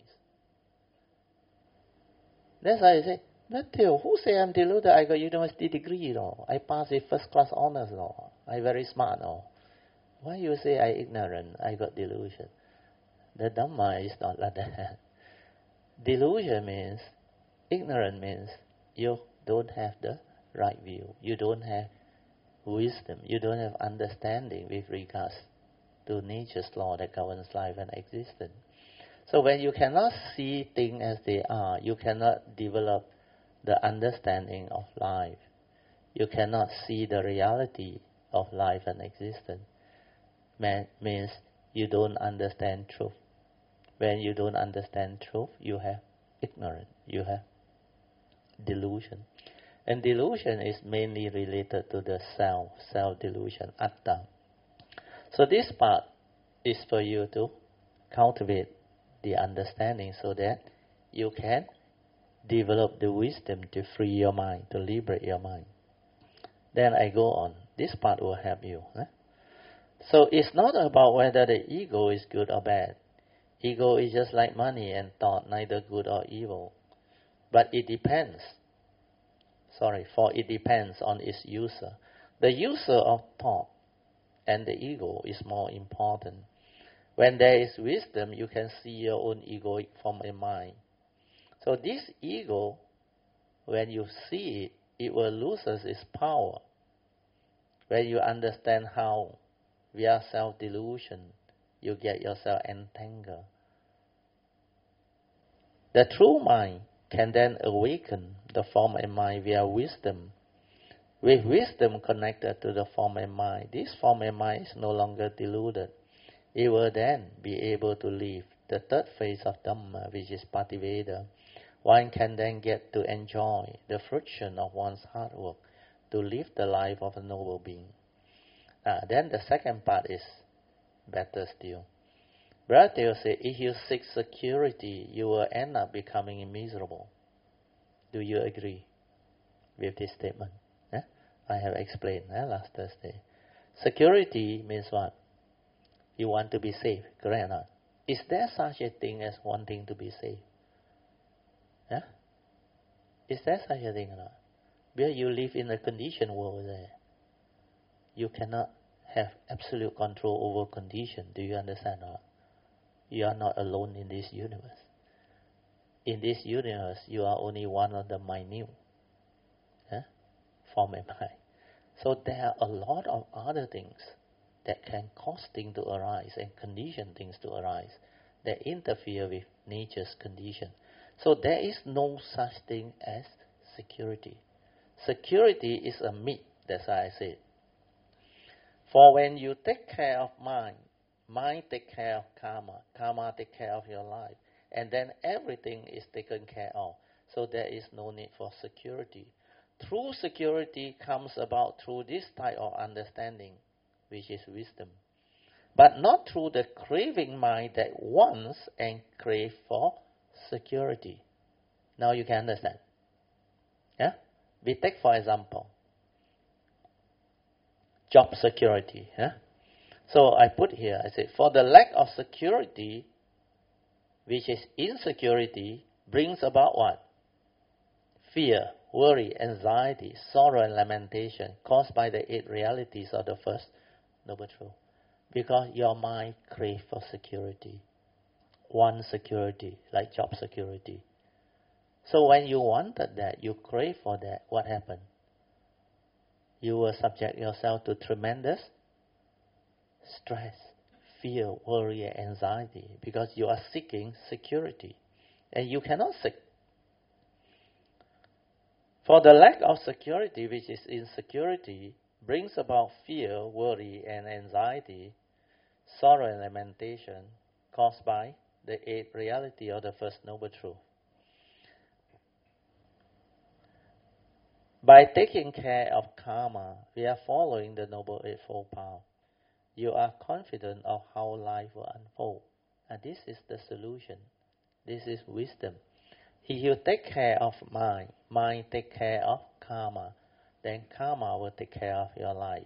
That's why I say, Matthew, who say I'm deluded? I got university degree, you know. I passed with first class honors, you know. I very smart, you know. Why you say I ignorant? I got delusion. The Dhamma is not like that. Delusion means, ignorant means you don't have the right view. You don't have wisdom. You don't have understanding with regards to nature's law that governs life and existence. So when you cannot see things as they are, you cannot develop the understanding of life. You cannot see the reality of life and existence. Man, means you don't understand truth. When you don't understand truth, you have ignorance. You have delusion. And delusion is mainly related to the self, self-delusion, atta. So this part is for you to cultivate the understanding so that you can develop the wisdom to free your mind, to liberate your mind. Then I go on. This part will help you. Eh? So it's not about whether the ego is good or bad. Ego is just like money and thought, neither good or evil. But it depends. Sorry, for it depends on its user. The user of thought and the ego is more important. When there is wisdom, you can see your own egoic form in mind. So this ego, when you see it, it will lose its power. When you understand how, via self-delusion, you get yourself entangled. The true mind can then awaken the form and mind via wisdom. With wisdom connected to the form and mind, this form and mind is no longer deluded. It will then be able to live the third phase of Dhamma, which is Pativeda. One can then get to enjoy the fruition of one's hard work to live the life of a noble being. Uh, then the second part is better still. Brother Teo said, if you seek security, you will end up becoming miserable. Do you agree with this statement? Eh? I have explained eh, last Thursday. Security means what? You want to be safe, correct or not? Is there such a thing as wanting to be safe? Yeah? Is there such a thing or not? where you live in a conditioned world there. You cannot have absolute control over condition. Do you understand? Or you are not alone in this universe. In this universe, you are only one of the minute eh, form and mind. So there are a lot of other things that can cause things to arise and condition things to arise that interfere with nature's condition. So there is no such thing as security. Security is a myth, that's why I said. For when you take care of mind, mind take care of karma, karma take care of your life, and then everything is taken care of. So there is no need for security. True security comes about through this type of understanding, which is wisdom. But not through the craving mind that wants and crave for security. Now you can understand. Yeah? We take for example, job security. Yeah? So I put here, I said, for the lack of security, which is insecurity, brings about what? Fear, worry, anxiety, sorrow and lamentation caused by the eight realities of the first noble truth. Because your mind craves for security. One security, like job security. So when you wanted that, you crave for that, what happened? You will subject yourself to tremendous stress, fear, worry, and anxiety because you are seeking security. And you cannot seek. For the lack of security, which is insecurity, brings about fear, worry, and anxiety, sorrow and lamentation caused by the eight reality of the First Noble Truth. By taking care of karma, we are following the Noble Eightfold Path. You are confident of how life will unfold. And this is the solution. This is wisdom. If you take care of mind, mind take care of karma, then karma will take care of your life.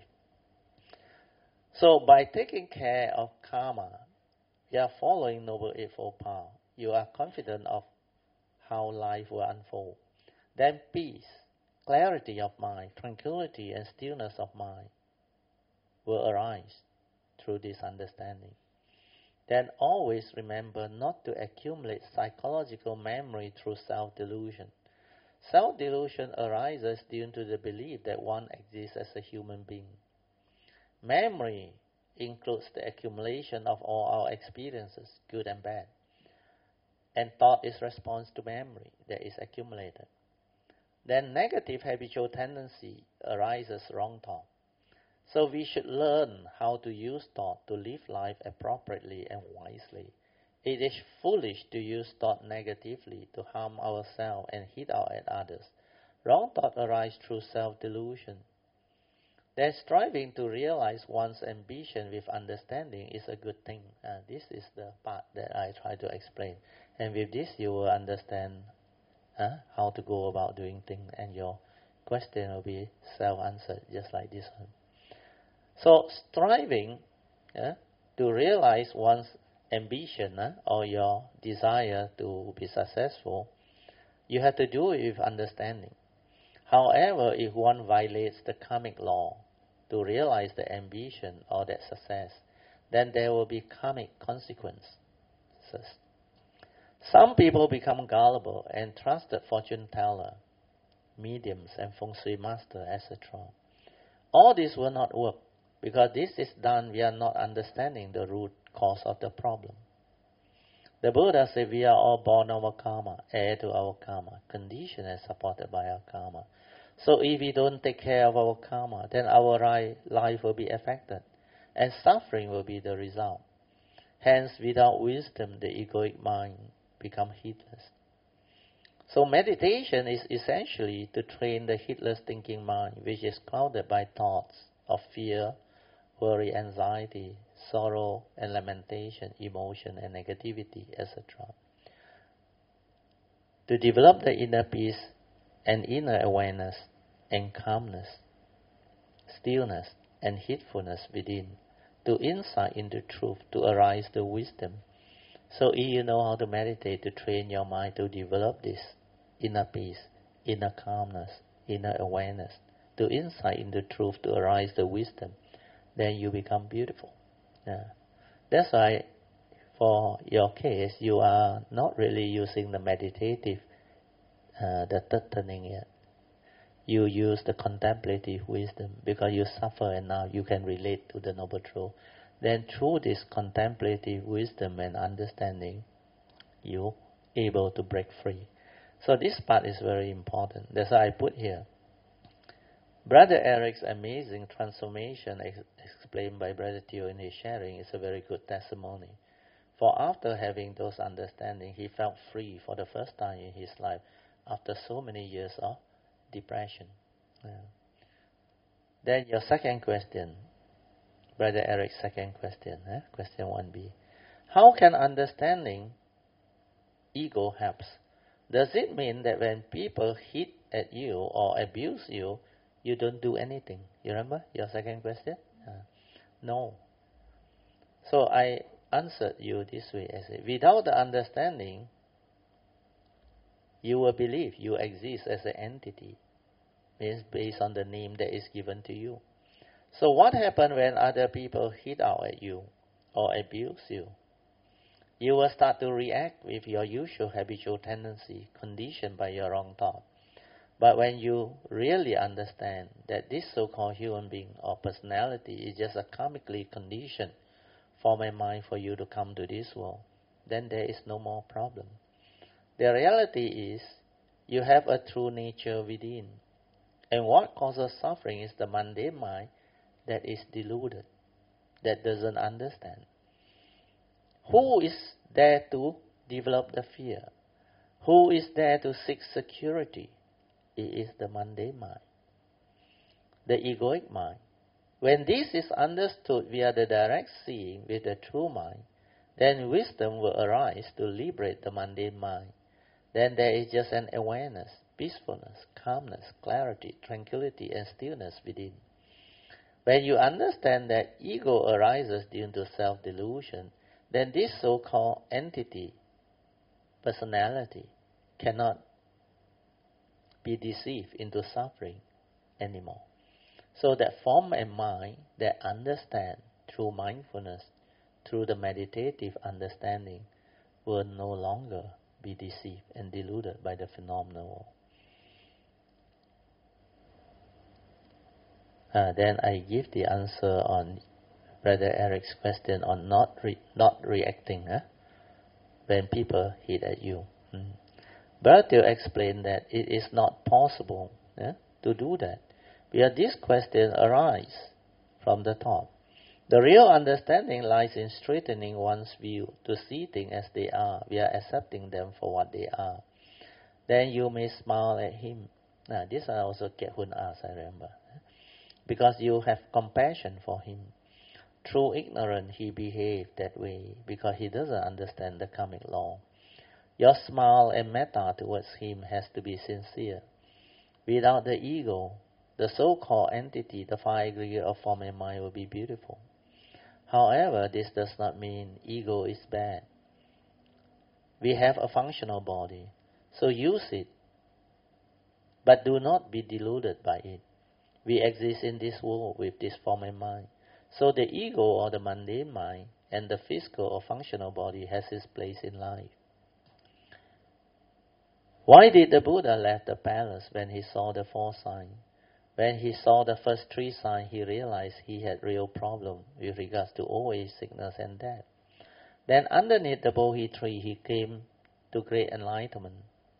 So by taking care of karma, you are following Noble Eightfold Path. You are confident of how life will unfold. Then peace, clarity of mind, tranquility and stillness of mind will arise through this understanding. Then always remember not to accumulate psychological memory through self-delusion. Self-delusion arises due to the belief that one exists as a human being. Memory includes the accumulation of all our experiences, good and bad. And thought is response to memory that is accumulated. Then negative habitual tendency arises wrong thought. So we should learn how to use thought to live life appropriately and wisely. It is foolish to use thought negatively to harm ourselves and hit out at others. Wrong thought arises through self-delusion. Then striving to realize one's ambition with understanding is a good thing. Uh, this is the part that I try to explain. And with this you will understand uh, how to go about doing things, and your question will be self-answered, just like this one. So striving uh, to realize one's ambition uh, or your desire to be successful, you have to do it with understanding. However, if one violates the karmic law to realize the ambition or that success, then there will be karmic consequences. Some people become gullible and trusted fortune teller, mediums and feng shui master, et cetera. All this will not work because this is done we are not understanding the root cause of the problem. The Buddha said we are all born of our karma, heir to our karma, conditioned and supported by our karma. So if we don't take care of our karma, then our life will be affected, and suffering will be the result. Hence, without wisdom, the egoic mind becomes heedless. So meditation is essentially to train the heedless thinking mind, which is clouded by thoughts of fear, worry, anxiety, sorrow and lamentation, emotion and negativity, et cetera. To develop the inner peace and inner awareness and calmness, stillness and heedfulness within, to insight into truth, to arise the wisdom. So if you know how to meditate, to train your mind to develop this inner peace, inner calmness, inner awareness, to insight into truth, to arise the wisdom, then you become beautiful. Yeah. That's why for your case, you are not really using the meditative, uh, the third turning yet. You use the contemplative wisdom because you suffer and now you can relate to the Noble Truth. Then through this contemplative wisdom and understanding, you're able to break free. So this part is very important. That's why I put here. Brother Eric's amazing transformation ex- explained by Brother Theo in his sharing is a very good testimony. For after having those understanding, he felt free for the first time in his life after so many years of depression. Yeah. Then your second question, Brother Eric's second question, eh? Question one B. How can understanding ego helps? Does it mean that when people hit at you or abuse you, you don't do anything? You remember your second question? Uh, no. So I answered you this way. I said, without the understanding, you will believe you exist as an entity. Means based on the name that is given to you. So what happens when other people hit out at you or abuse you? You will start to react with your usual habitual tendency, conditioned by your wrong thought. But when you really understand that this so-called human being or personality is just a karmically conditioned form and mind for you to come to this world, then there is no more problem. The reality is you have a true nature within. And what causes suffering is the mundane mind that is deluded, that doesn't understand. Who is there to develop the fear? Who is there to seek security? It is the mundane mind, the egoic mind. When this is understood via the direct seeing with the true mind, then wisdom will arise to liberate the mundane mind. Then there is just an awareness, peacefulness, calmness, clarity, tranquility, and stillness within. When you understand that ego arises due to self-delusion, then this so-called entity, personality, cannot be deceived into suffering anymore. So that form and mind that understand through mindfulness, through the meditative understanding, will no longer be deceived and deluded by the phenomenal world. Uh, then I give the answer on Brother Eric's question on not re- not reacting eh? when people hit at you. Hmm. Bertil explained that it is not possible eh, to do that, because this question arises from the thought. The real understanding lies in straightening one's view to see things as they are. We are accepting them for what they are. Then you may smile at him. Now, this I also Keat Hun asked, I remember. Because you have compassion for him. Through ignorance, he behaved that way because he doesn't understand the karmic law. Your smile and metta towards him has to be sincere. Without the ego, the so-called entity, the five aggregate of form and mind, will be beautiful. However, this does not mean ego is bad. We have a functional body, so use it, but do not be deluded by it. We exist in this world with this form and mind. So the ego or the mundane mind and the physical or functional body has its place in life. Why did the Buddha left the palace when he saw the four signs? When he saw the first three signs, he realized he had real problem with regards to old age, sickness, and death. Then underneath the Bodhi tree, he came to great enlightenment.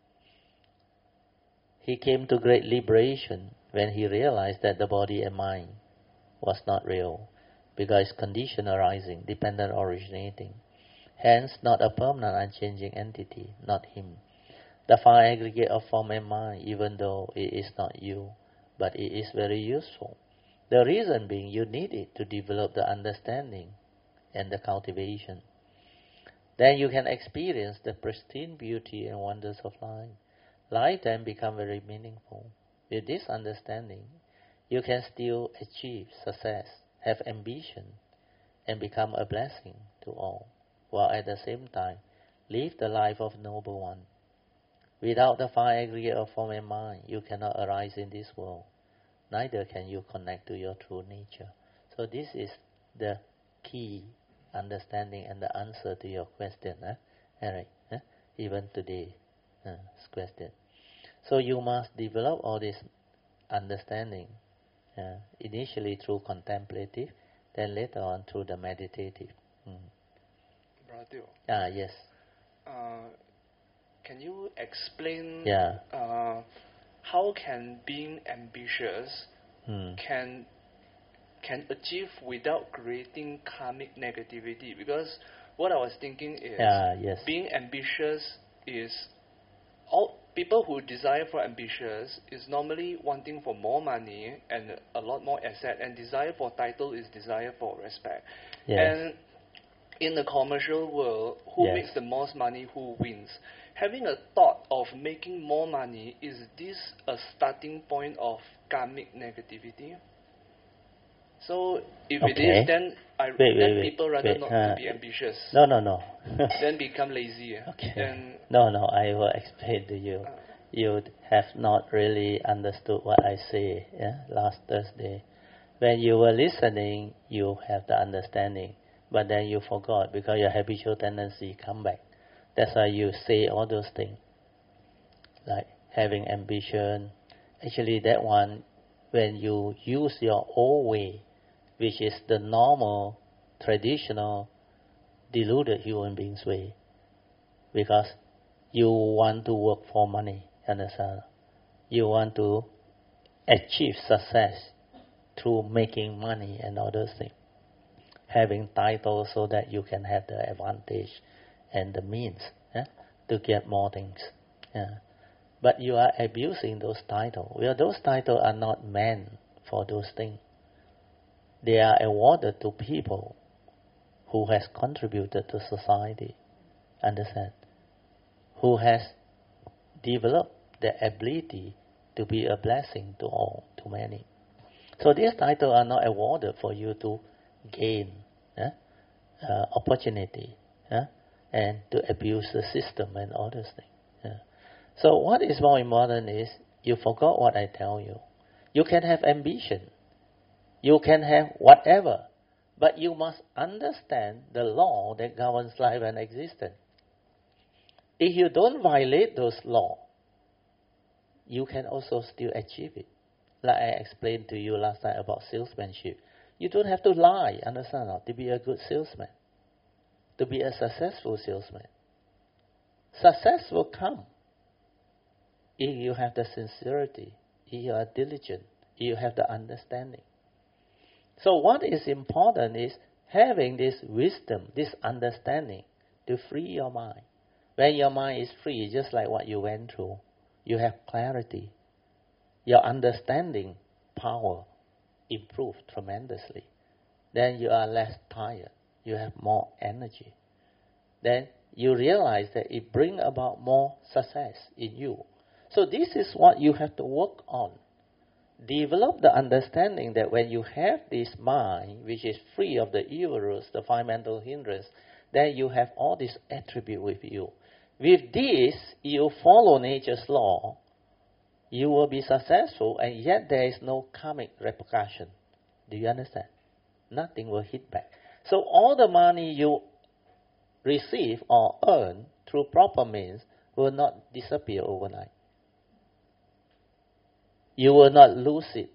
He came to great liberation when he realized that the body and mind was not real, because condition arising, dependent originating. Hence, not a permanent unchanging entity, not him. The five aggregate of form and mind, even though it is not you, but it is very useful. The reason being, you need it to develop the understanding and the cultivation. Then you can experience the pristine beauty and wonders of life. Life then becomes very meaningful. With this understanding, you can still achieve success, have ambition, and become a blessing to all, while at the same time live the life of noble one. Without the five aggregate of form and mind, you cannot arise in this world. Neither can you connect to your true nature. So this is the key understanding and the answer to your question, eh? Eric, eh? Even today, uh, this question. So you must develop all this understanding, uh, initially through contemplative, then later on through the meditative. Mm. Brother, Ah, yes. uh, can you explain Yeah. uh, how can being ambitious Mm. can can achieve without creating karmic negativity? Because what I was thinking is, Ah, yes. being ambitious is, all people who desire for ambitious is normally wanting for more money and a lot more asset, and desire for title is desire for respect. Yes. And in the commercial world, who Yes. makes the most money, who wins? Having a thought of making more money, is this a starting point of karmic negativity? So if it Okay. is, then I Wait, then wait, wait, people rather wait, not uh, to be ambitious, No, no, no. then become lazy. Okay. And No, no, I will explain to you. uh, You have not really understood what I say, yeah, last Thursday. When you were listening, you have the understanding, but then you forgot because your habitual tendency come back. That's why you say all those things, like having ambition. Actually, that one, when you use your old way, which is the normal, traditional, deluded human being's way, because you want to work for money, understand? You want to achieve success through making money and all those things. Having titles so that you can have the advantage and the means, yeah, to get more things. Yeah. But you are abusing those titles. Well, those titles are not meant for those things. They are awarded to people who has contributed to society, understand? Who has developed the ability to be a blessing to all, to many. So these titles are not awarded for you to gain eh, uh, opportunity eh, and to abuse the system and all those things. Yeah. So what is more important is you forgot what I tell you. You can have ambition. You can have whatever. But you must understand the law that governs life and existence. If you don't violate those laws, you can also still achieve it. Like I explained to you last time about salesmanship. You don't have to lie, understand, to be a good salesman, to be a successful salesman. Success will come if you have the sincerity, if you are diligent, if you have the understanding. So what is important is having this wisdom, this understanding to free your mind. When your mind is free, just like what you went through, you have clarity. Your understanding power improved tremendously. Then you are less tired. You have more energy. Then you realize that it brings about more success in you. So this is what you have to work on. Develop the understanding that when you have this mind, which is free of the evil roots, the five mental hindrances, then you have all these attributes with you. With this, you follow nature's law, you will be successful, and yet there is no karmic repercussion. Do you understand? Nothing will hit back. So all the money you receive or earn through proper means will not disappear overnight. You will not lose it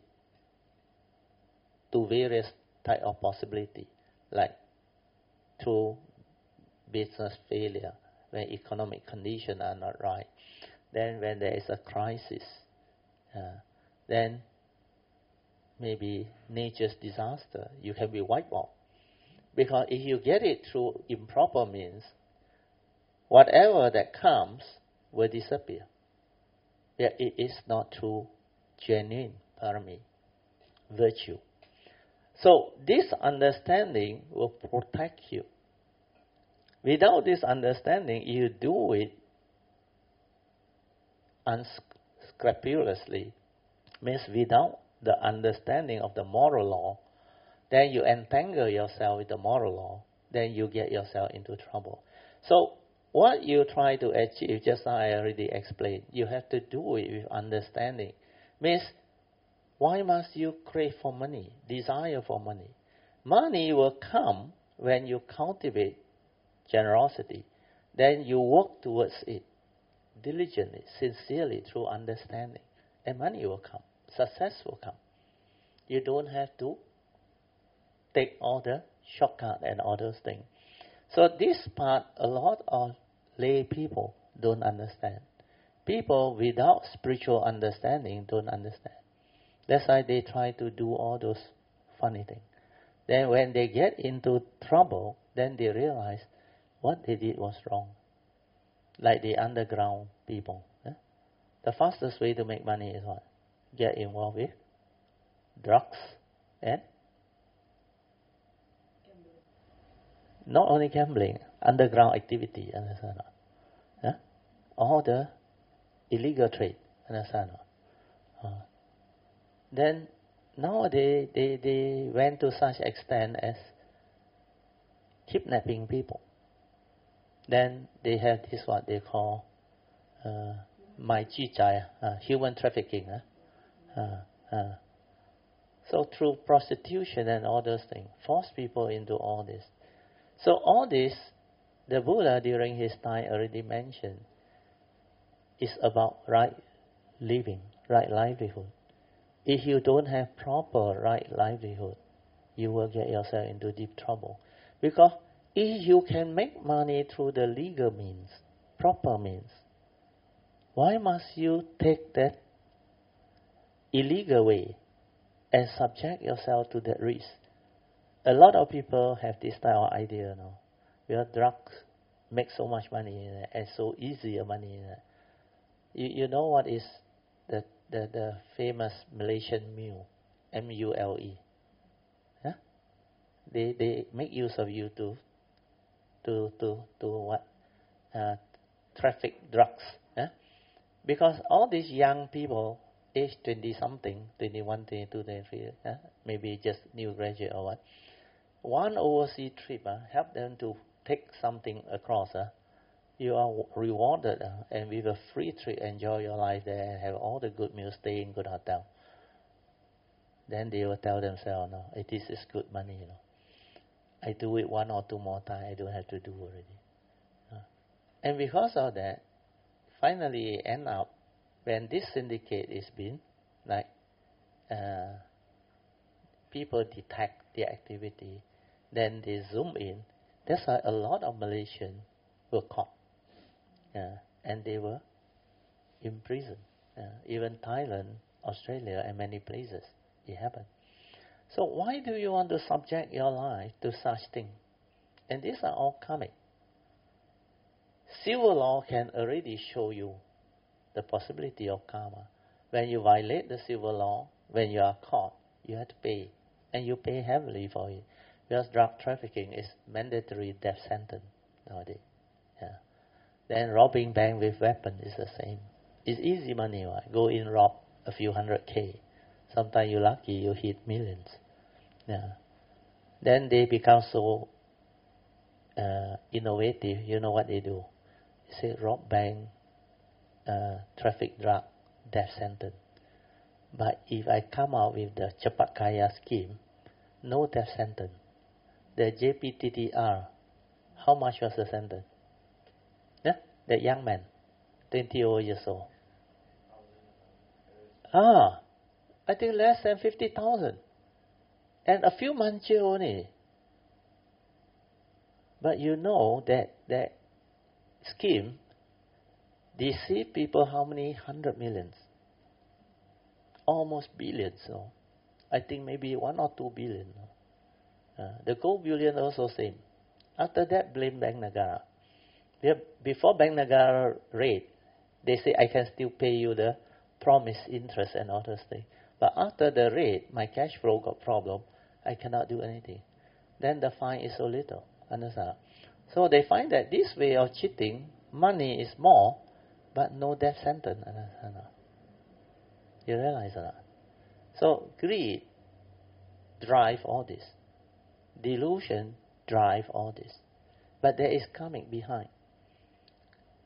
to various type of possibility, like through business failure, when economic conditions are not right. Then when there is a crisis, uh, then maybe nature's disaster, you can be wiped out. Because if you get it through improper means, whatever that comes will disappear. Yeah, it is not through genuine parami, virtue. So this understanding will protect you. Without this understanding, you do it unscrupulously, means without the understanding of the moral law, then you entangle yourself with the moral law, then you get yourself into trouble. So what you try to achieve, just now I already explained, you have to do it with understanding. Means, why must you crave for money, desire for money? Money will come when you cultivate generosity. Then you work towards it diligently, sincerely, through understanding. And money will come. Success will come. You don't have to take all the shortcut and all those things. So this part, a lot of lay people don't understand. People without spiritual understanding don't understand. That's why they try to do all those funny things. Then when they get into trouble, then they realize what they did was wrong. Like the underground people. Eh? The fastest way to make money is what? Get involved with drugs and not only gambling, underground activity, understand? Yeah? All the illegal trade, understand? Uh, then nowadays they, they went to such extent as kidnapping people. Then they have this what they call uh, mai chi chai, uh, human trafficking. Uh, uh, uh. So through prostitution and all those things, force people into all this. So all this, the Buddha during his time already mentioned, is about right living, right livelihood. If you don't have proper right livelihood, you will get yourself into deep trouble. Because if you can make money through the legal means, proper means, why must you take that illegal way and subject yourself to that risk? A lot of people have this type of idea now. Where drugs make so much money in it, and so easy a money in it. You, you know what is the, the, the famous Malaysian mule, M U L E? Huh? They they make use of you to to to to what? Uh, traffic drugs. Huh? Because all these young people, age twenty something, twenty-one, twenty-two, twenty-three, huh? Maybe just new graduate or what. One overseas trip, uh, help them to take something across. Uh, you are rewarded, uh, and with a free trip, enjoy your life there, and have all the good meals, stay in good hotel. Then they will tell themselves, no, hey, this is good money, you know. I do it one or two more times, I don't have to do already. Uh, and because of that, finally it end up, when this syndicate is been, like, uh, people detect the activity, then they zoom in. That's why a lot of Malaysians were caught. Yeah, and they were imprisoned. Yeah, even Thailand, Australia, and many places, it happened. So why do you want to subject your life to such things? And these are all coming. Civil law can already show you the possibility of karma. When you violate the civil law, when you are caught, you have to pay. And you pay heavily for it. Because drug trafficking is mandatory death sentence nowadays. Yeah. Then robbing bank with weapon is the same. It's easy money, right? Go in, rob a few hundred K. Sometimes you're lucky, you hit millions. Yeah. Then they become so uh, innovative. You know what they do? They say rob bank, uh, traffic drug, death sentence. But if I come out with the Cepat Kaya scheme, no death sentence. The J P T T R, how much was the sentence? Yeah, that young man, twenty old years old. Ah, I think less than fifty thousand. And a few months jail only. But you know that that scheme deceived people how many hundred millions? Almost billions. So I think maybe one or two billion. Uh, the gold bullion also same. After that, blame Bank Negara. Before Bank Negara raid, they say I can still pay you the promised interest and all those things. But after the raid, my cash flow got problem. I cannot do anything. Then the fine is so little. Understand? So they find that this way of cheating, money is more, but no death sentence. Understand? You realize that? So greed drive all this. Delusion drive all this. But there is coming behind.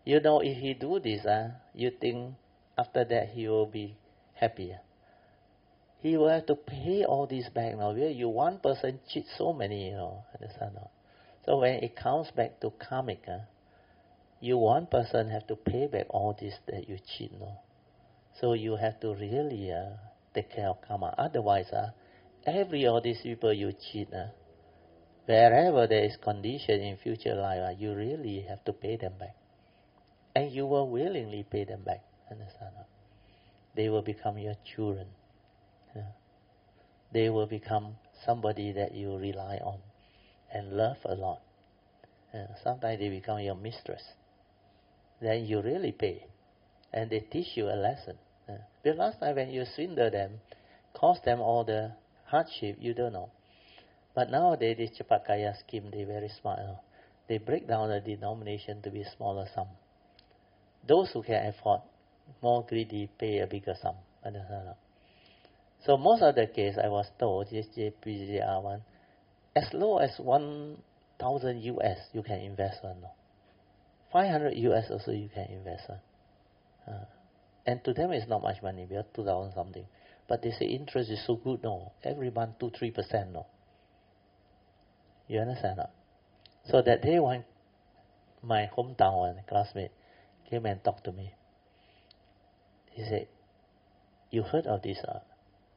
You know, if he do this, uh, you think after that he will be happy. He will have to pay all this back now. Where you one person cheat so many, you know, understand? No? So when it comes back to karmic, uh, you one person have to pay back all this that you cheat, no? So you have to really uh, take care of karma. Otherwise, uh, every all these people you cheat, uh, wherever there is condition in future life, uh, you really have to pay them back. And you will willingly pay them back. Understand? No? They will become your children. Yeah. They will become somebody that you rely on and love a lot. Yeah. Sometimes they become your mistress. Then you really pay. And they teach you a lesson. Yeah. But last time when you swindle them, cause them all the hardship, you don't know. But nowadays, this Cepat Kaya scheme, they're very smart. You know? They break down the denomination to be a smaller sum. Those who can afford, more greedy, pay a bigger sum. Understand? So most of the case, I was told, this J P G R one, as low as one thousand U S, you can invest on. No? five hundred U S also you can invest on. Uh, and to them it's not much money, we have two thousand something. But they say interest is so good, no. Every month, two to three percent, no. You understand? No? So that day, one, my hometown one, classmate came and talked to me. He said, you heard of this? Uh?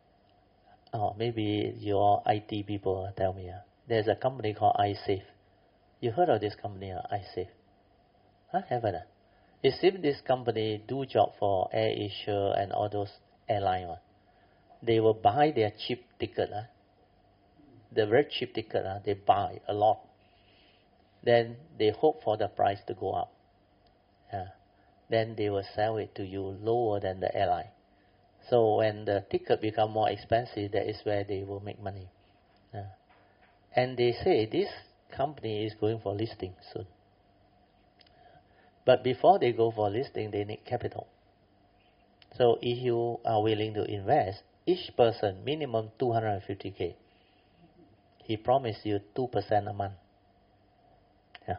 Oh, maybe your I T people tell me. Uh, there's a company called iSafe. You heard of this company, uh, iSafe? Huh? Haven't? Uh? It seems this company do job for AirAsia and all those airlines. Uh. They will buy their cheap ticket. Uh. The very cheap ticket, uh, they buy a lot. Then they hope for the price to go up. Uh. Then they will sell it to you lower than the airline. So when the ticket become more expensive, that is where they will make money. Uh, and they say this company is going for listing soon. But before they go for listing, they need capital. So if you are willing to invest, each person minimum two hundred fifty K. He promised you two percent a month. Yeah.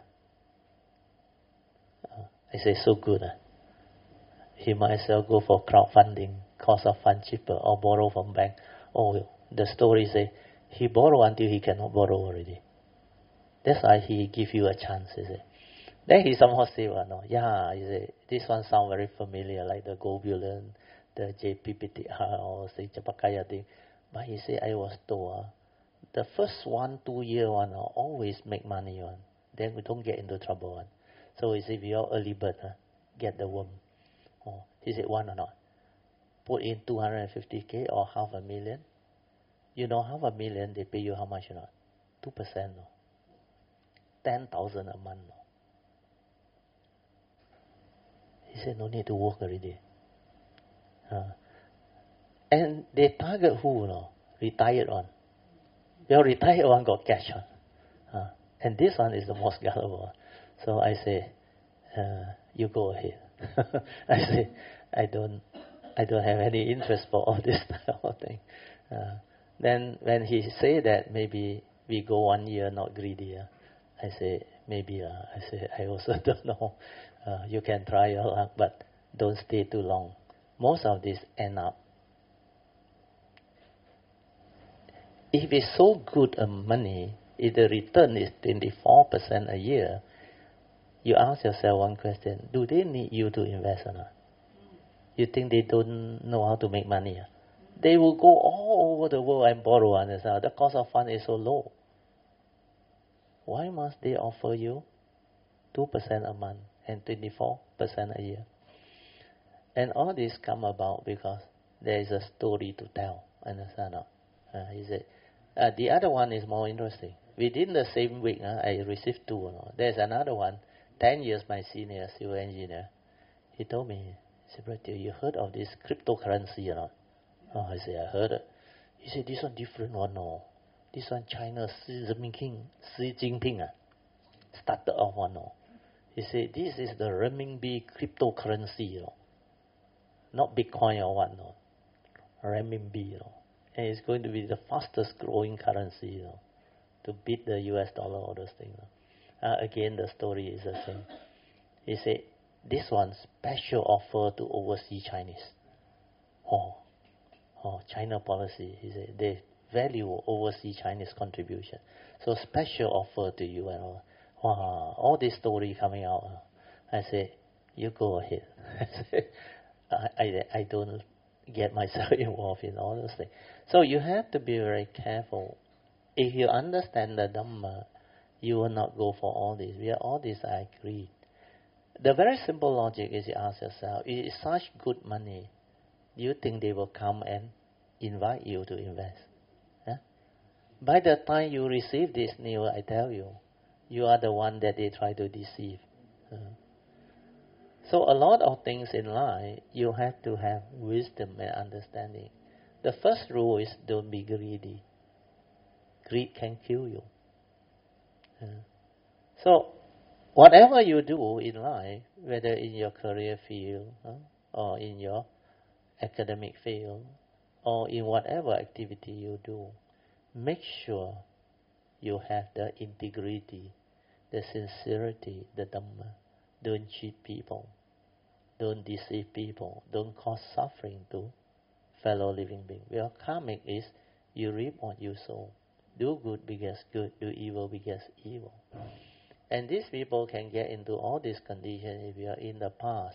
Uh, I say so good. Uh. He might as well go for crowdfunding. Cost of fund cheaper, or borrow from bank. Oh, the story say he borrow until he cannot borrow already. That's why he give you a chance, is it? Then he somehow say, well, no, yeah, is it? This one sound very familiar, like the Globulin, the J P P T R, or say Cepat Kaya thing. But he say, I was told, uh, the first one, two year one, uh, always make money one. Then we don't get into trouble one. So he said, we are early bird, uh, get the worm. Oh, he said, one or not? Put in two hundred fifty K or half a million. You know, half a million, they pay you how much or not? two percent. No? ten thousand a month. No? He said, no need to work already. Uh, and they target who? No? Retired one. Your retired one got cash on. Uh, and this one is the most gullible. So I say, uh, you go ahead. I say, I don't I don't have any interest for all this type of thing. Uh, then when he say that maybe we go one year not greedy, uh, I say maybe. Uh, I say I also don't know. Uh, you can try your luck, but don't stay too long. Most of this end up. If it's so good a money, if the return is twenty-four percent a year, you ask yourself one question: do they need you to invest or not? You think they don't know how to make money? They will go all over the world and borrow, and the cost of fund is so low. Why must they offer you two percent a month and twenty-four percent a year? And all this come about because there is a story to tell. Understand? Uh, he said, uh, the other one is more interesting. Within the same week, uh, I received two. You know. There's another one, ten years my senior, civil engineer. He told me, he said, brother, you heard of this cryptocurrency or not? Oh, I said, I heard it. He said, this one different one, no. This one China, Xi Jinping, Xi Jinping uh, started off one, no. He said, this is the renminbi cryptocurrency, you know. Not Bitcoin or what, no. Renminbi, you know. And it's going to be the fastest growing currency, you know, to beat the U S dollar, all those things. You know. Uh, again, the story is the same. He said, this one special offer to overseas Chinese. Oh, oh, China policy, he said, they value overseas Chinese contribution. So special offer to you and all. Wow, all this story coming out. I say, you go ahead. I say, I, I, I don't get myself involved in all those things. So you have to be very careful. If you understand the Dhamma, you will not go for all this. We are all this, I agree. The very simple logic is you ask yourself, it is such good money, do you think they will come and invite you to invest? Huh? By the time you receive this news, I tell you, you are the one that they try to deceive. Uh, so a lot of things in life, you have to have wisdom and understanding. The first rule is don't be greedy. Greed can kill you. Uh, so whatever you do in life, whether in your career field uh, or in your academic field or in whatever activity you do, make sure you have the integrity, the sincerity, the Dhamma. Don't cheat people. Don't deceive people. Don't cause suffering to fellow living beings. Well, karmic is you reap what you sow. Do good begets good. Do evil begets evil. And these people can get into all these conditions if you are in the past.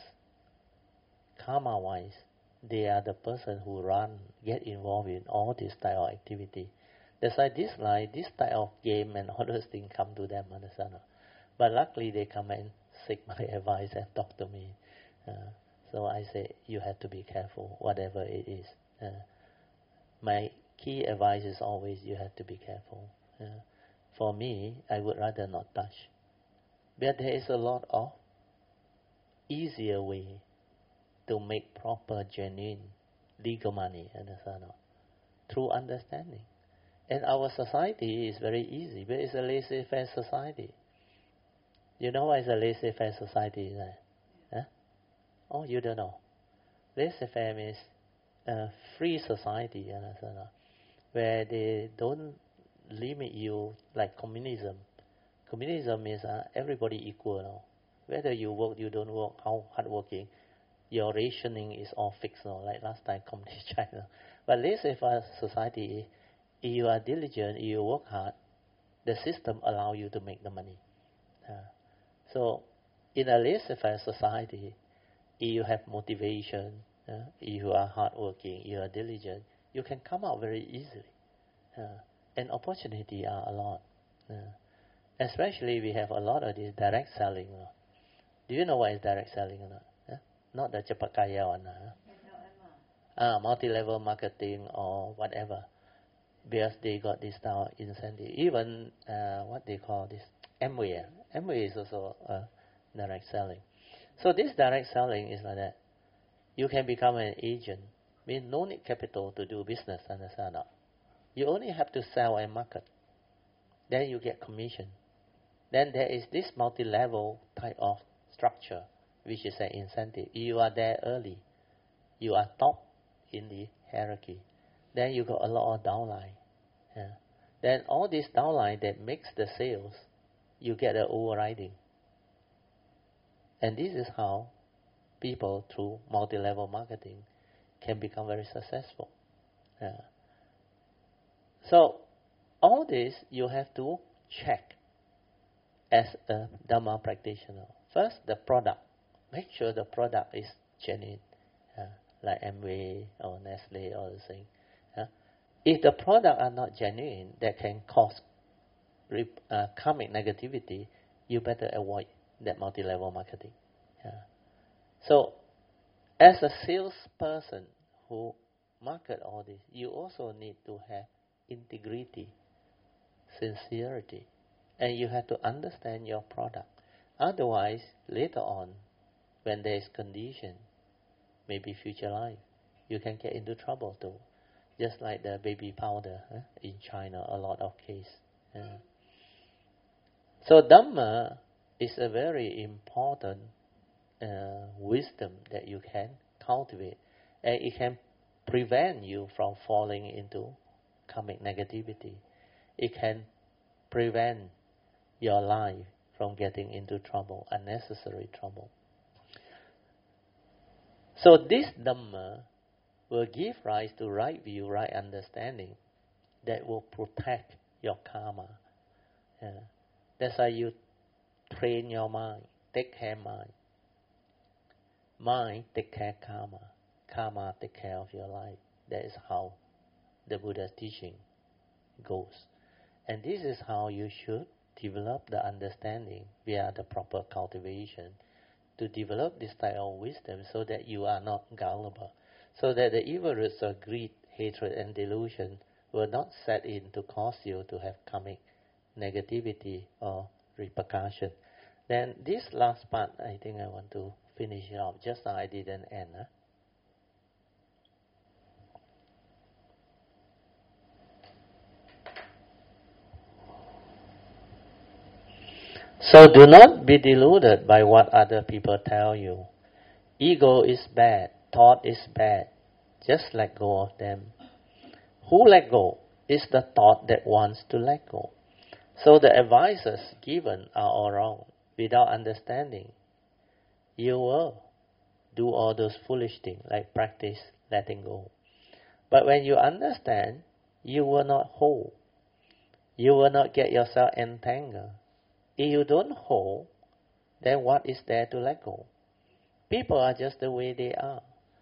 Karma-wise, they are the person who run, get involved in all this type of activity. That's why this life, this type of game and all those things come to them, understand? But luckily they come and seek my advice and talk to me. Uh, so I say, you have to be careful, whatever it is. Uh, my key advice is always, you have to be careful. Uh, for me, I would rather not touch. But there is a lot of easier way to make proper, genuine, legal money, understand? Through understanding. And our society is very easy, but it's a laissez-faire society. You know what is a laissez-faire society? Right? Huh? Oh, you don't know. Laissez-faire means a free society, understand? Where they don't limit you like communism. Communism means uh, everybody equal now. Whether you work, you don't work, how hardworking, your rationing is all fixed now, like last time communist China. But laissez-faire society, if you are diligent, if you work hard, the system allows you to make the money. Uh, so, in a laissez-faire society, if you have motivation, uh, if you are hardworking, you are diligent, you can come out very easily. Uh, and opportunity are a lot. Uh, especially we have a lot of this direct selling. Uh. Do you know what is direct selling or not? Uh? Not the cepat kaya one. Uh. Uh, multi-level marketing or whatever. Because they got this type of incentive. Even uh, what they call this Amway. Amway is also uh, direct selling. So this direct selling is like that. You can become an agent. Means no need capital to do business, understand? You only have to sell and market. Then you get commission. Then there is this multi-level type of structure, which is an incentive. You are there early. You are top in the hierarchy. Then you got a lot of downline. Yeah. Then all this downline that makes the sales, you get an overriding. And this is how people, through multi-level marketing, can become very successful. Yeah. So, all this you have to check as a Dhamma practitioner. First, the product. Make sure the product is genuine, uh, like Amway or Nestle or the thing. Uh, if the product are not genuine, that can cause rep- uh, karmic negativity, you better avoid that multi-level marketing. Uh, so, as a salesperson who market all this, you also need to have integrity, sincerity, and you have to understand your product. Otherwise, later on, when there is condition, maybe future life, you can get into trouble too. Just like the baby powder eh, in China, a lot of case. Yeah. So Dhamma is a very important uh, wisdom that you can cultivate, and it can prevent you from falling into karmic negativity. It can prevent your life from getting into trouble, unnecessary trouble. So this Dhamma will give rise to right view, right understanding that will protect your karma. Yeah. That's why you train your mind, take care mind. Mind take care karma. Karma take care of your life. That is how the Buddha's teaching goes. And this is how you should develop the understanding via the proper cultivation to develop this type of wisdom so that you are not gullible, so that the evil roots of greed, hatred and delusion will not set in to cause you to have karmic negativity or repercussion. Then this last part, I think I want to finish it off. Just now I didn't end. Huh? So do not be deluded by what other people tell you. Ego is bad, thought is bad. Just let go of them. Who let go is the thought that wants to let go. So the advices given are all wrong. Without understanding, you will do all those foolish things like practice letting go. But when you understand, you will not hold. You will not get yourself entangled. If you don't hold, then what is there to let go? People are just the way they are.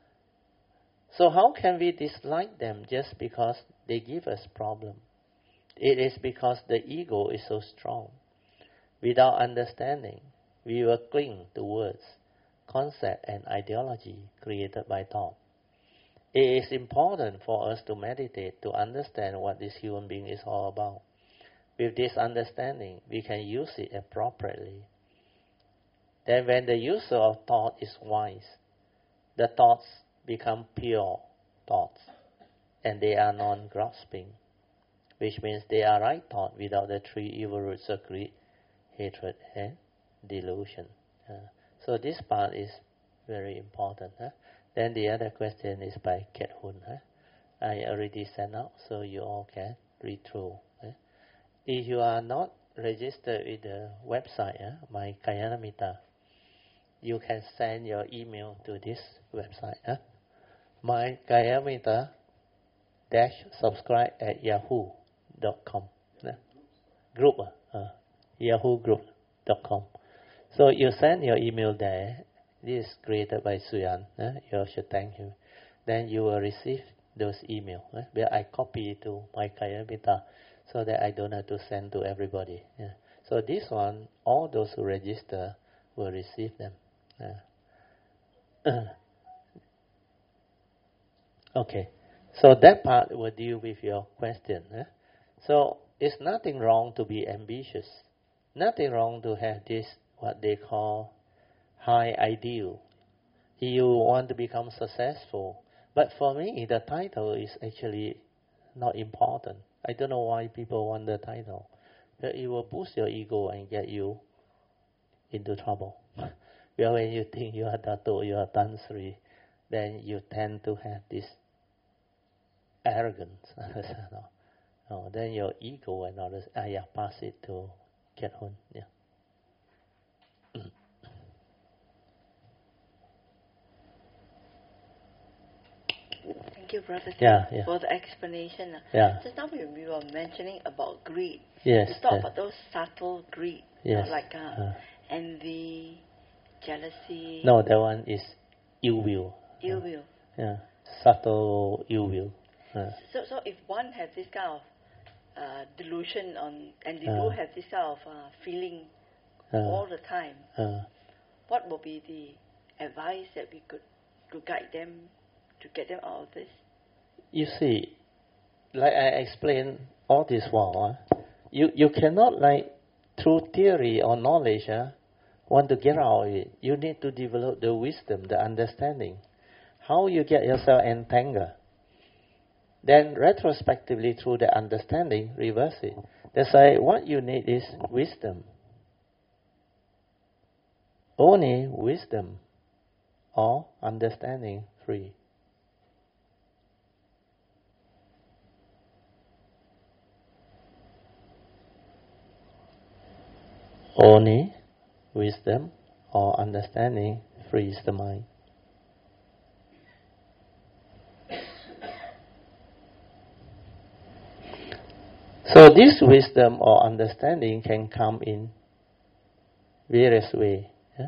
So how can we dislike them just because they give us problem? It is because the ego is so strong. Without understanding, we will cling to words, concept and ideology created by thought. It is important for us to meditate to understand what this human being is all about. With this understanding, we can use it appropriately. Then when the user of thought is wise, the thoughts become pure thoughts, and they are non-grasping, which means they are right thought without the three evil roots of greed, hatred, and delusion. Uh, so this part is very important. Huh? Then the other question is by Ket Hun. Huh? I already sent out, so you all can read through. Huh? If you are not registered with the website, huh, my Kayanamitta, you can send your email to this website. Huh? My Kayanamitta dash subscribe at yahoo dot com. Huh? Group, uh, yahoo group dot com. So you send your email there. This is created by Suyan. Huh? You should thank him. Then you will receive those emails. Huh? Where I copy it to my Kayanamitta, so that I don't have to send to everybody. Yeah. So this one, all those who register will receive them. Yeah. Okay. So that part will deal with your question. Eh? So it's nothing wrong to be ambitious. Nothing wrong to have this, what they call high ideal. You want to become successful. But for me, the title is actually not important. I don't know why people want the title. But it will boost your ego and get you into trouble. Well, when you think you are Dato, you are Tan Sri, then you tend to have this arrogance. no. No, then your ego and others, ah, yeah, pass it to Ket Hun. Yeah. Thank you, Brother Tim, Yeah, yeah. for the explanation. Yeah. Just now we, we were mentioning about greed. Yes. We talked yeah. about those subtle greed, Yes. uh, like uh, uh, envy, jealousy, No, that one is ill will. ill Uh, will. yeah. Subtle ill will. Uh, So, so if one has this kind of uh, delusion on, and they Uh. do have this kind of uh, feeling uh, all the time, uh, what would be the advice that we could to guide them, to get them out of this? You see, like I explained all this while, uh, you, you cannot, like, through theory or knowledge, uh, want to get out of it. You need to develop the wisdom, the understanding. How you get yourself entangled. Then retrospectively, through the understanding, reverse it. That's why what you need is wisdom. Only wisdom or understanding free. Only wisdom or understanding frees the mind. So this wisdom or understanding can come in various ways. Yeah?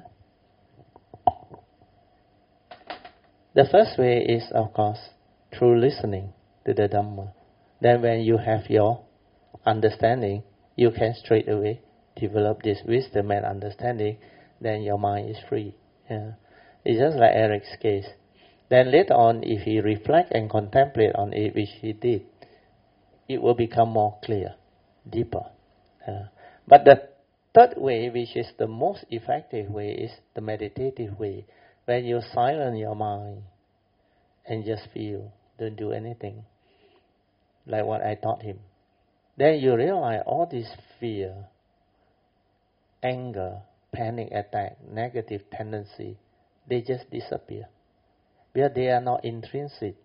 The first way is, of course, through listening to the Dhamma. Then when you have your understanding, you can straight away develop this wisdom and understanding, then your mind is free. Yeah. It's just like Eric's case. Then later on, if he reflect and contemplate on it, which he did, it will become more clear, deeper. Uh, but the third way, which is the most effective way, is the meditative way. When you silence your mind and just feel, don't do anything, like what I taught him. Then you realize all this fear, anger, panic attack, negative tendency, they just disappear. Because they are not intrinsic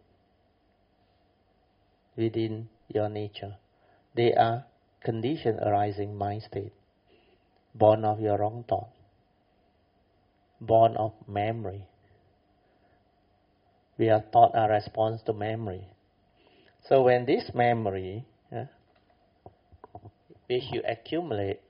within your nature. They are conditioned arising mind state, born of your wrong thought, born of memory. We are taught a response to memory. So when this memory, yeah, which you accumulate,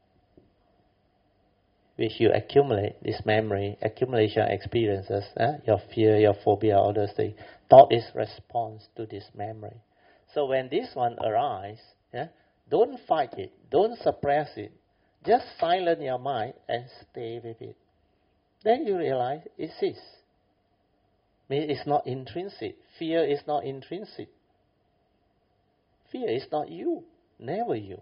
which you accumulate, this memory, accumulation experiences, eh? your fear, your phobia, all those things, thought is response to this memory. So when this one arises, yeah, don't fight it, don't suppress it, just silence your mind and stay with it. Then you realize it is. It's not intrinsic. Fear is not intrinsic. Fear is not you, never you,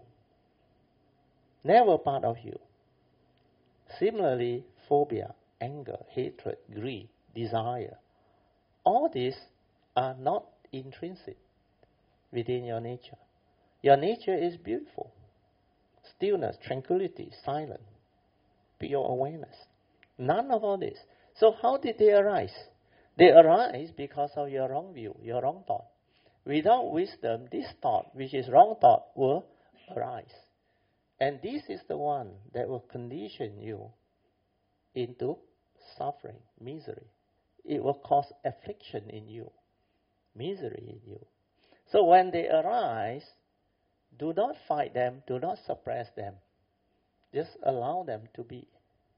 never part of you. Similarly, phobia, anger, hatred, greed, desire, all these are not intrinsic within your nature. Your nature is beautiful. Stillness, tranquility, silence, pure awareness. None of all this. So how did they arise? They arise because of your wrong view, your wrong thought. Without wisdom, this thought, which is wrong thought, will arise. And this is the one that will condition you into suffering, misery. It will cause affliction in you, misery in you. So when they arise, do not fight them, do not suppress them. Just allow them to be.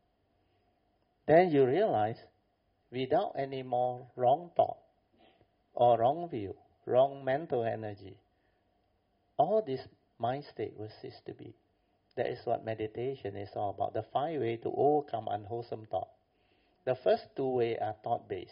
Then you realize, without any more wrong thought or wrong view, wrong mental energy, all this mind state will cease to be. That is what meditation is all about. The five ways to overcome unwholesome thought. The first two ways are thought-based.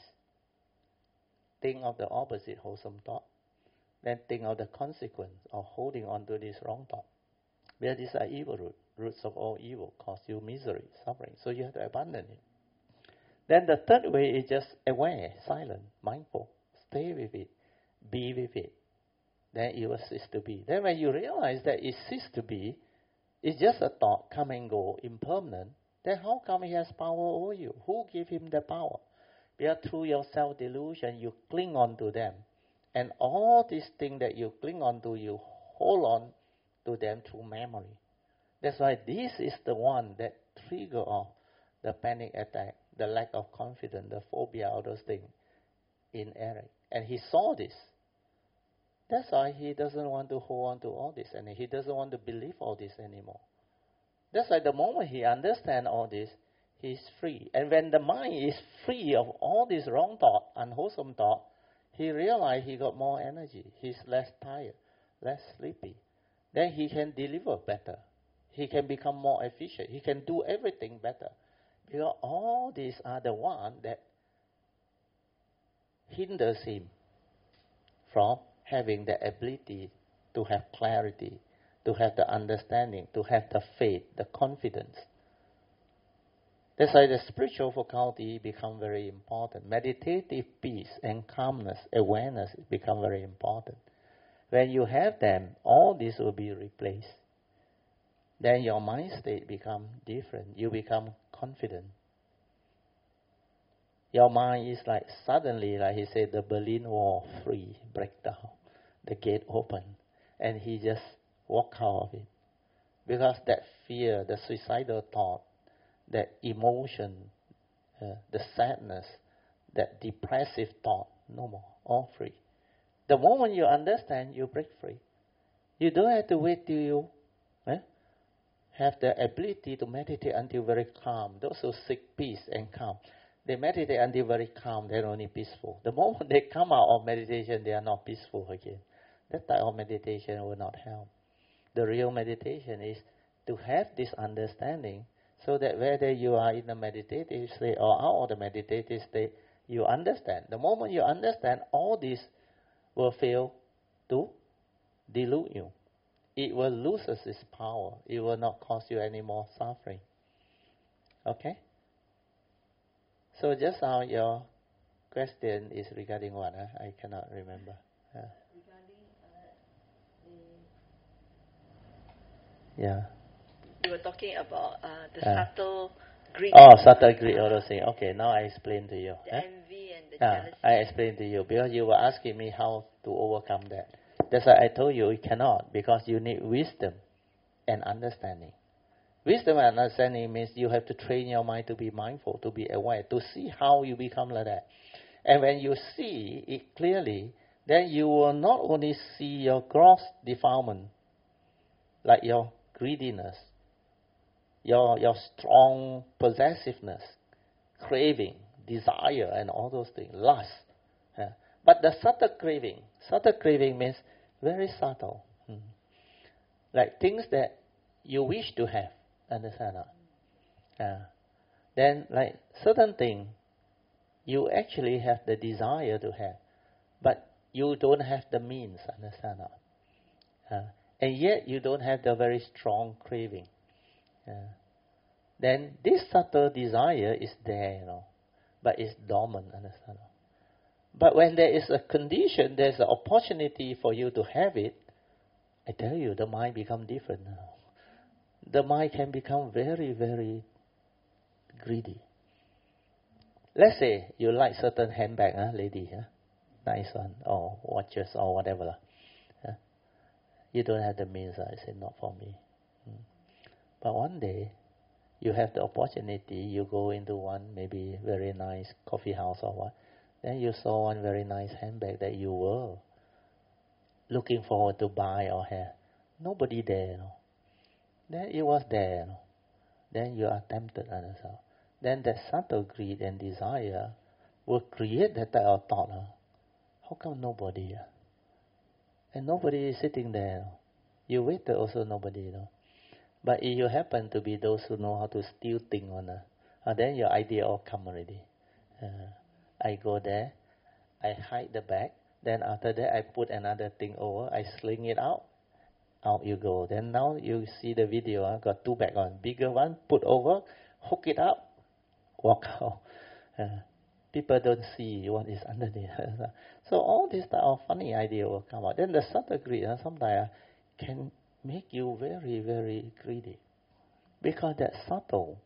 Think of the opposite wholesome thought. Then think of the consequence of holding on to this wrong thought. Because these are evil roots. Roots of all evil cause you misery, suffering. So you have to abandon it. Then the third way is just aware, silent, mindful. Stay with it. Be with it. Then it will cease to be. Then when you realize that it ceases to be, it's just a thought, come and go, impermanent, then how come he has power over you? Who gave him the power? Because through your self-delusion, you cling on to them. And all these things that you cling on to, you hold on to them through memory. That's why this is the one that trigger off the panic attack, the lack of confidence, the phobia, all those things in Eric. And he saw this. That's why he doesn't want to hold on to all this, and he doesn't want to believe all this anymore. That's why the moment he understands all this, he's free. And when the mind is free of all this wrong thought, unwholesome thought, he realized he got more energy. He's less tired, less sleepy. Then he can deliver better. He can become more efficient. He can do everything better. Because all these are the one that hinders him from having the ability to have clarity, to have the understanding, to have the faith, the confidence. That's why the spiritual faculty become very important. Meditative peace and calmness, awareness become very important. When you have them, all this will be replaced. Then your mind state become different. You become confident. Your mind is like suddenly, like he said, the Berlin Wall free, break down, the gate open, and he just walk out of it. Because that fear, the suicidal thought, that emotion, uh, the sadness, that depressive thought, no more, all free. The moment you understand, you break free. You don't have to wait till you eh, have the ability to meditate until very calm. Those who seek peace and calm, they meditate until very calm, they're only peaceful. The moment they come out of meditation, they are not peaceful again. That type of meditation will not help. The real meditation is to have this understanding so that whether you are in a meditative state or out of the meditative state, you understand. The moment you understand, all this will fail to delude you. It will lose its power. It will not cause you any more suffering. Okay? So just now your question is regarding what? Huh? I cannot remember. Uh, Regarding uh, the... Yeah. You were talking about uh, the Uh, subtle greed. Oh, subtle greed, all those things. Okay, now I explain to you. The huh? envy and the Ah, jealousy. I explain to you because you were asking me how to overcome that. That's why I told you you cannot, because you need wisdom and understanding. Wisdom and understanding means you have to train your mind to be mindful, to be aware, to see how you become like that. And when you see it clearly, then you will not only see your gross defilement, like your greediness, your your strong possessiveness, craving, desire, and all those things, lust. Yeah. But the subtle craving, subtle craving means very subtle. Hmm. Like things that you wish to have, understand or not? Yeah. Then like certain things, you actually have the desire to have, but you don't have the means, understand or not? Yeah. And yet you don't have the very strong craving. Yeah. Then this subtle desire is there, you know, but it's dormant, understand? But when there is a condition, there's an opportunity for you to have it, I tell you, the mind becomes different now. The mind can become very, very greedy. Let's say you like certain handbag, huh, lady, huh? Nice one, or watches, or whatever. Huh? You don't have the means, I say, not for me. Hmm. But one day, you have the opportunity, you go into one maybe very nice coffee house or what, then you saw one very nice handbag that you were looking forward to buy or have. Nobody there, no. Then it was there, no. Then you are tempted, understand? Then that subtle greed and desire will create that type of thought. No? How come nobody? Uh? And nobody is sitting there. No? You waited also nobody, no. But if you happen to be those who know how to steal things, uh, uh, then your idea all come already. Uh, I go there, I hide the bag, then after that I put another thing over, I sling it out, out you go. Then now you see the video, uh, got two bags on, bigger one, put over, hook it up, walk out. Uh, people don't see what is underneath. So all this type of funny idea will come out. Then the subtle greed uh, sometimes uh, can make you very, very greedy. Because that subtle,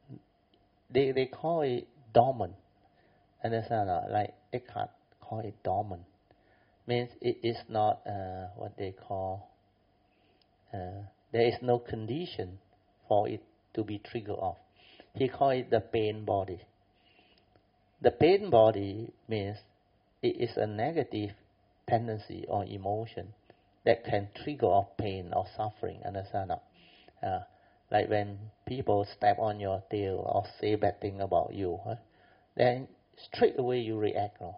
they, they call it dormant. Understand? Uh, like Eckhart call it dormant. Means it is not uh, what they call, uh, there is no condition for it to be triggered off. He call it the pain body. The pain body means it is a negative tendency or emotion that can trigger off pain or suffering, understand? Uh, like when people step on your tail or say bad thing about you, huh? Then straight away you react. No?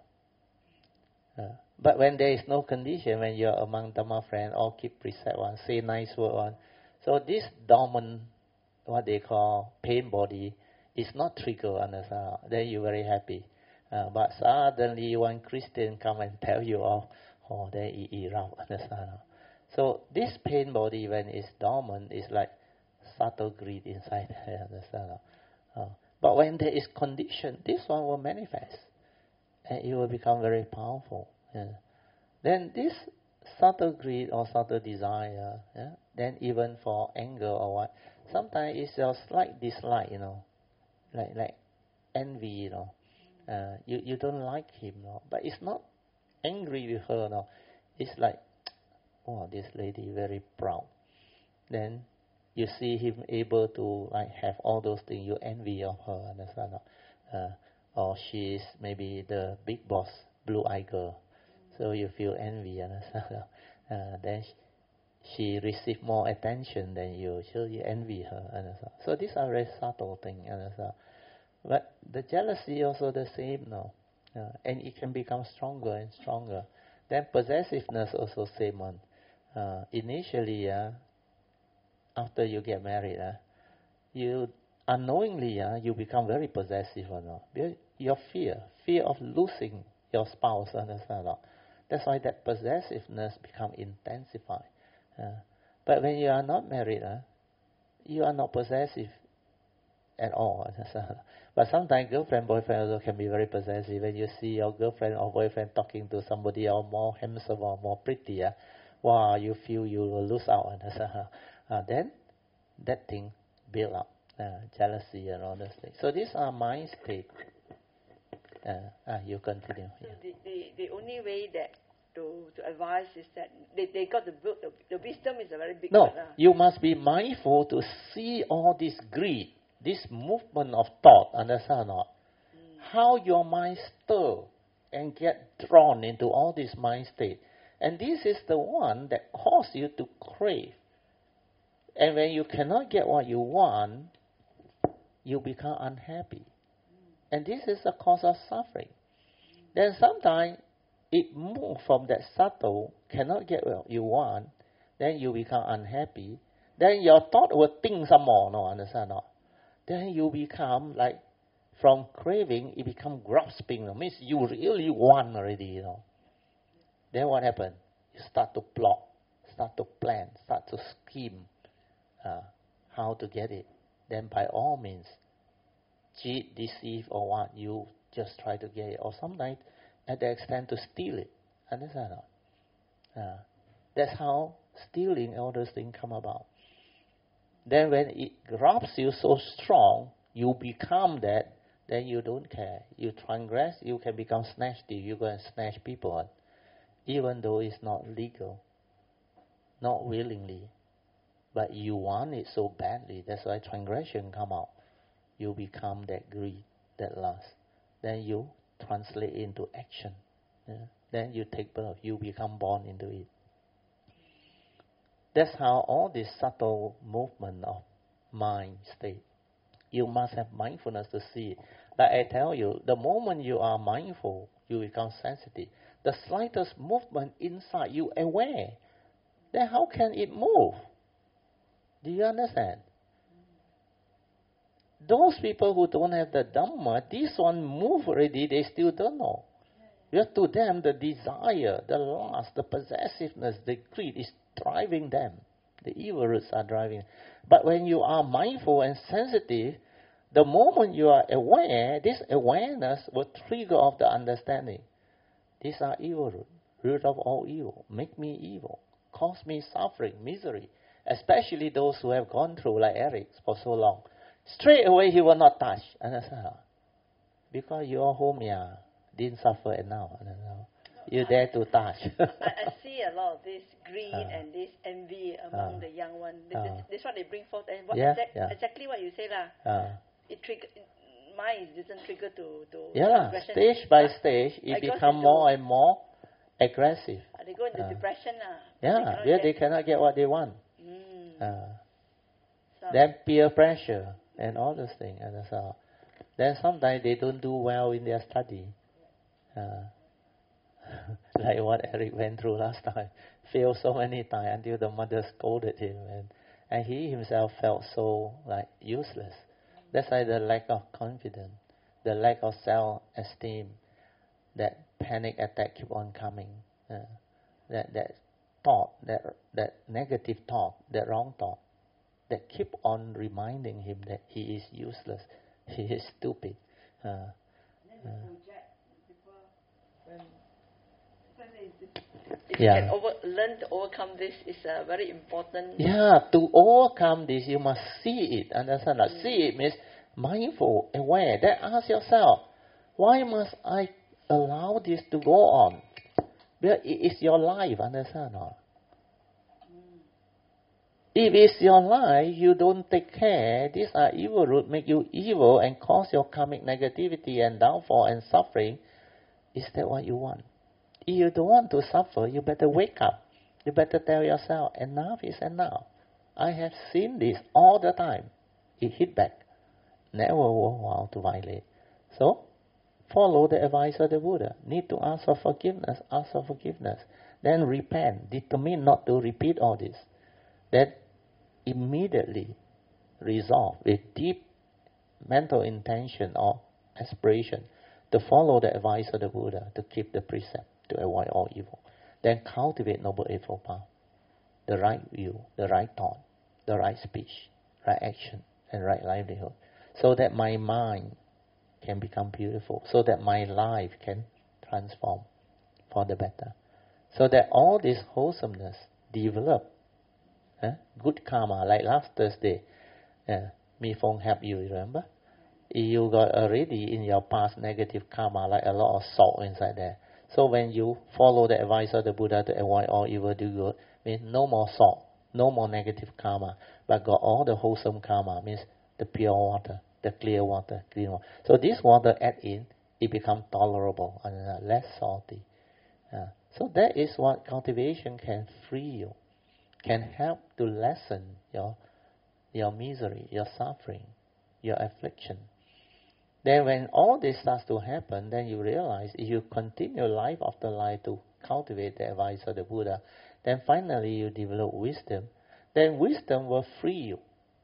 Uh, but when there is no condition, when you're among Dhamma friends, all keep precept one, say nice word one. So this dormant, what they call pain body, is not triggered, understand? Then you're very happy. Uh, but suddenly one Christian come and tell you, oh, oh, then it erupt, understand? So this pain body, when it's dormant, is like subtle greed inside there, understand? Uh, but when there is condition, this one will manifest, and it will become very powerful. Yeah. Then this subtle greed or subtle desire, yeah, then even for anger or what, sometimes it's a slight dislike, you know, like like envy, you know. Uh, you, you don't like him, no? But it's not angry with her, no. It's like, oh, this lady very proud. Then you see him able to like have all those things, you envy of her, understand? No? Uh, or she is maybe the big boss, blue-eyed girl, so you feel envy, understand? Uh, then she receive more attention than you, so you envy her. Understand? So these are very subtle things. Understand? But the jealousy also the same now, uh, and it can become stronger and stronger. Then possessiveness also same one. Uh, initially, uh, after you get married, uh, you unknowingly uh, you become very possessive or not. Your fear, fear of losing your spouse, understand or not? That's why that possessiveness become intensified. Uh, but when you are not married, uh, you are not possessive at all. Understand? But sometimes girlfriend, boyfriend also can be very possessive. When you see your girlfriend or boyfriend talking to somebody else more handsome or more pretty, uh, wow, you feel you will lose out. Understand? Uh, then that thing build up, uh, jealousy and all those things. So these are mind state. Uh, uh, you continue. So Yeah. the, the, the only way that to, to advise is that they, they got the, the the wisdom is a very big No, one. Uh. you must be mindful to see all this greed, this movement of thought, understand or not? Mm. How your mind stir and get drawn into all this mind state. And this is the one that causes you to crave. And when you cannot get what you want, you become unhappy. And this is the cause of suffering. Then sometimes it moves from that subtle, cannot get what you want, then you become unhappy. Then your thought will think some more, no, understand or not? Then you become like, from craving, it becomes grasping. It means you really want already, you know. Then what happens? You start to plot, start to plan, start to scheme uh, how to get it. Then by all means, cheat, deceive, or what, you just try to get it. Or sometimes at the extent to steal it. Understand or not? Uh, that's how stealing, all those things come about. Then when it grabs you so strong, you become that, then you don't care. You transgress, you can become snatch thief. You go and snatch people, even though it's not legal, not willingly. But you want it so badly, that's why transgression come out. You become that greed, that lust. Then you translate into action. Yeah? Then you take birth, you become born into it. That's how all this subtle movement of mind state. You must have mindfulness to see it. Like I tell you, the moment you are mindful, you become sensitive. The slightest movement inside, you aware. Then how can it move? Do you understand? Those people who don't have the Dhamma, this one move already, they still don't know. Because to them, the desire, the lust, the possessiveness, the greed is driving them. The evil roots are driving. But when you are mindful and sensitive, the moment you are aware, this awareness will trigger off the understanding. These are evil roots, root of all evil. Make me evil, cause me suffering, misery. Especially those who have gone through, like Eric, for so long. Straight away he will not touch. Understand? Because your home, yeah, didn't suffer enough. You dare to touch. I, I see a lot of this greed uh, and this envy among uh, the young ones. This, uh, this is what they bring forth. And what yeah, exact, yeah. exactly what you say, lah. Uh, it trigger, mind doesn't trigger to to. Yeah, stage by stage, it becomes more and more aggressive. Uh, they go into uh, depression, lah. Yeah, they yeah, they cannot get what they want. Mm. Uh, so. Then peer pressure and all those things. And so, then sometimes they don't do well in their study. Uh, like what Eric went through last time. Failed so many times until the mother scolded him. And, and he himself felt so like useless. That's why the lack of confidence, the lack of self-esteem, that panic attack keep on coming. Uh, that that thought, that that negative thought, that wrong thought, that keep on reminding him that he is useless, he is stupid. Uh, uh, if yeah. you can over, learn to overcome this, is a very important. Yeah, to overcome this, you must see it. Understand? Mm. See it means mindful, aware. Then ask yourself, why must I allow this to go on? Because it is your life. Understand? Or? Mm. If it's your life, you don't take care. These are evil roots, make you evil and cause your karmic negativity and downfall and suffering. Is that what you want? If you don't want to suffer, you better wake up. You better tell yourself, enough is enough. I have seen this all the time. It hit back. Never worthwhile to violate. So, follow the advice of the Buddha. Need to ask for forgiveness, ask for forgiveness. Then repent, determine not to repeat all this. Then immediately resolve with deep mental intention or aspiration to follow the advice of the Buddha, to keep the precept, to avoid all evil. Then cultivate Noble Eightfold Path, the right view, the right thought, the right speech, right action, and right livelihood, so that my mind can become beautiful, so that my life can transform for the better, so that all this wholesomeness develop eh? good karma. Like last Thursday, uh, Mi Fong helped you, remember? You got already in your past negative karma, like a lot of salt inside there. So when you follow the advice of the Buddha to avoid all evil, do good, means no more salt, no more negative karma, but got all the wholesome karma, means the pure water, the clear water, clean water. So this water add in, it becomes tolerable and less salty. Uh, so that is what cultivation can free you, can help to lessen your your misery, your suffering, your affliction. Then when all this starts to happen, then you realize if you continue life after life to cultivate the advice of the Buddha, then finally you develop wisdom. Then wisdom will free you.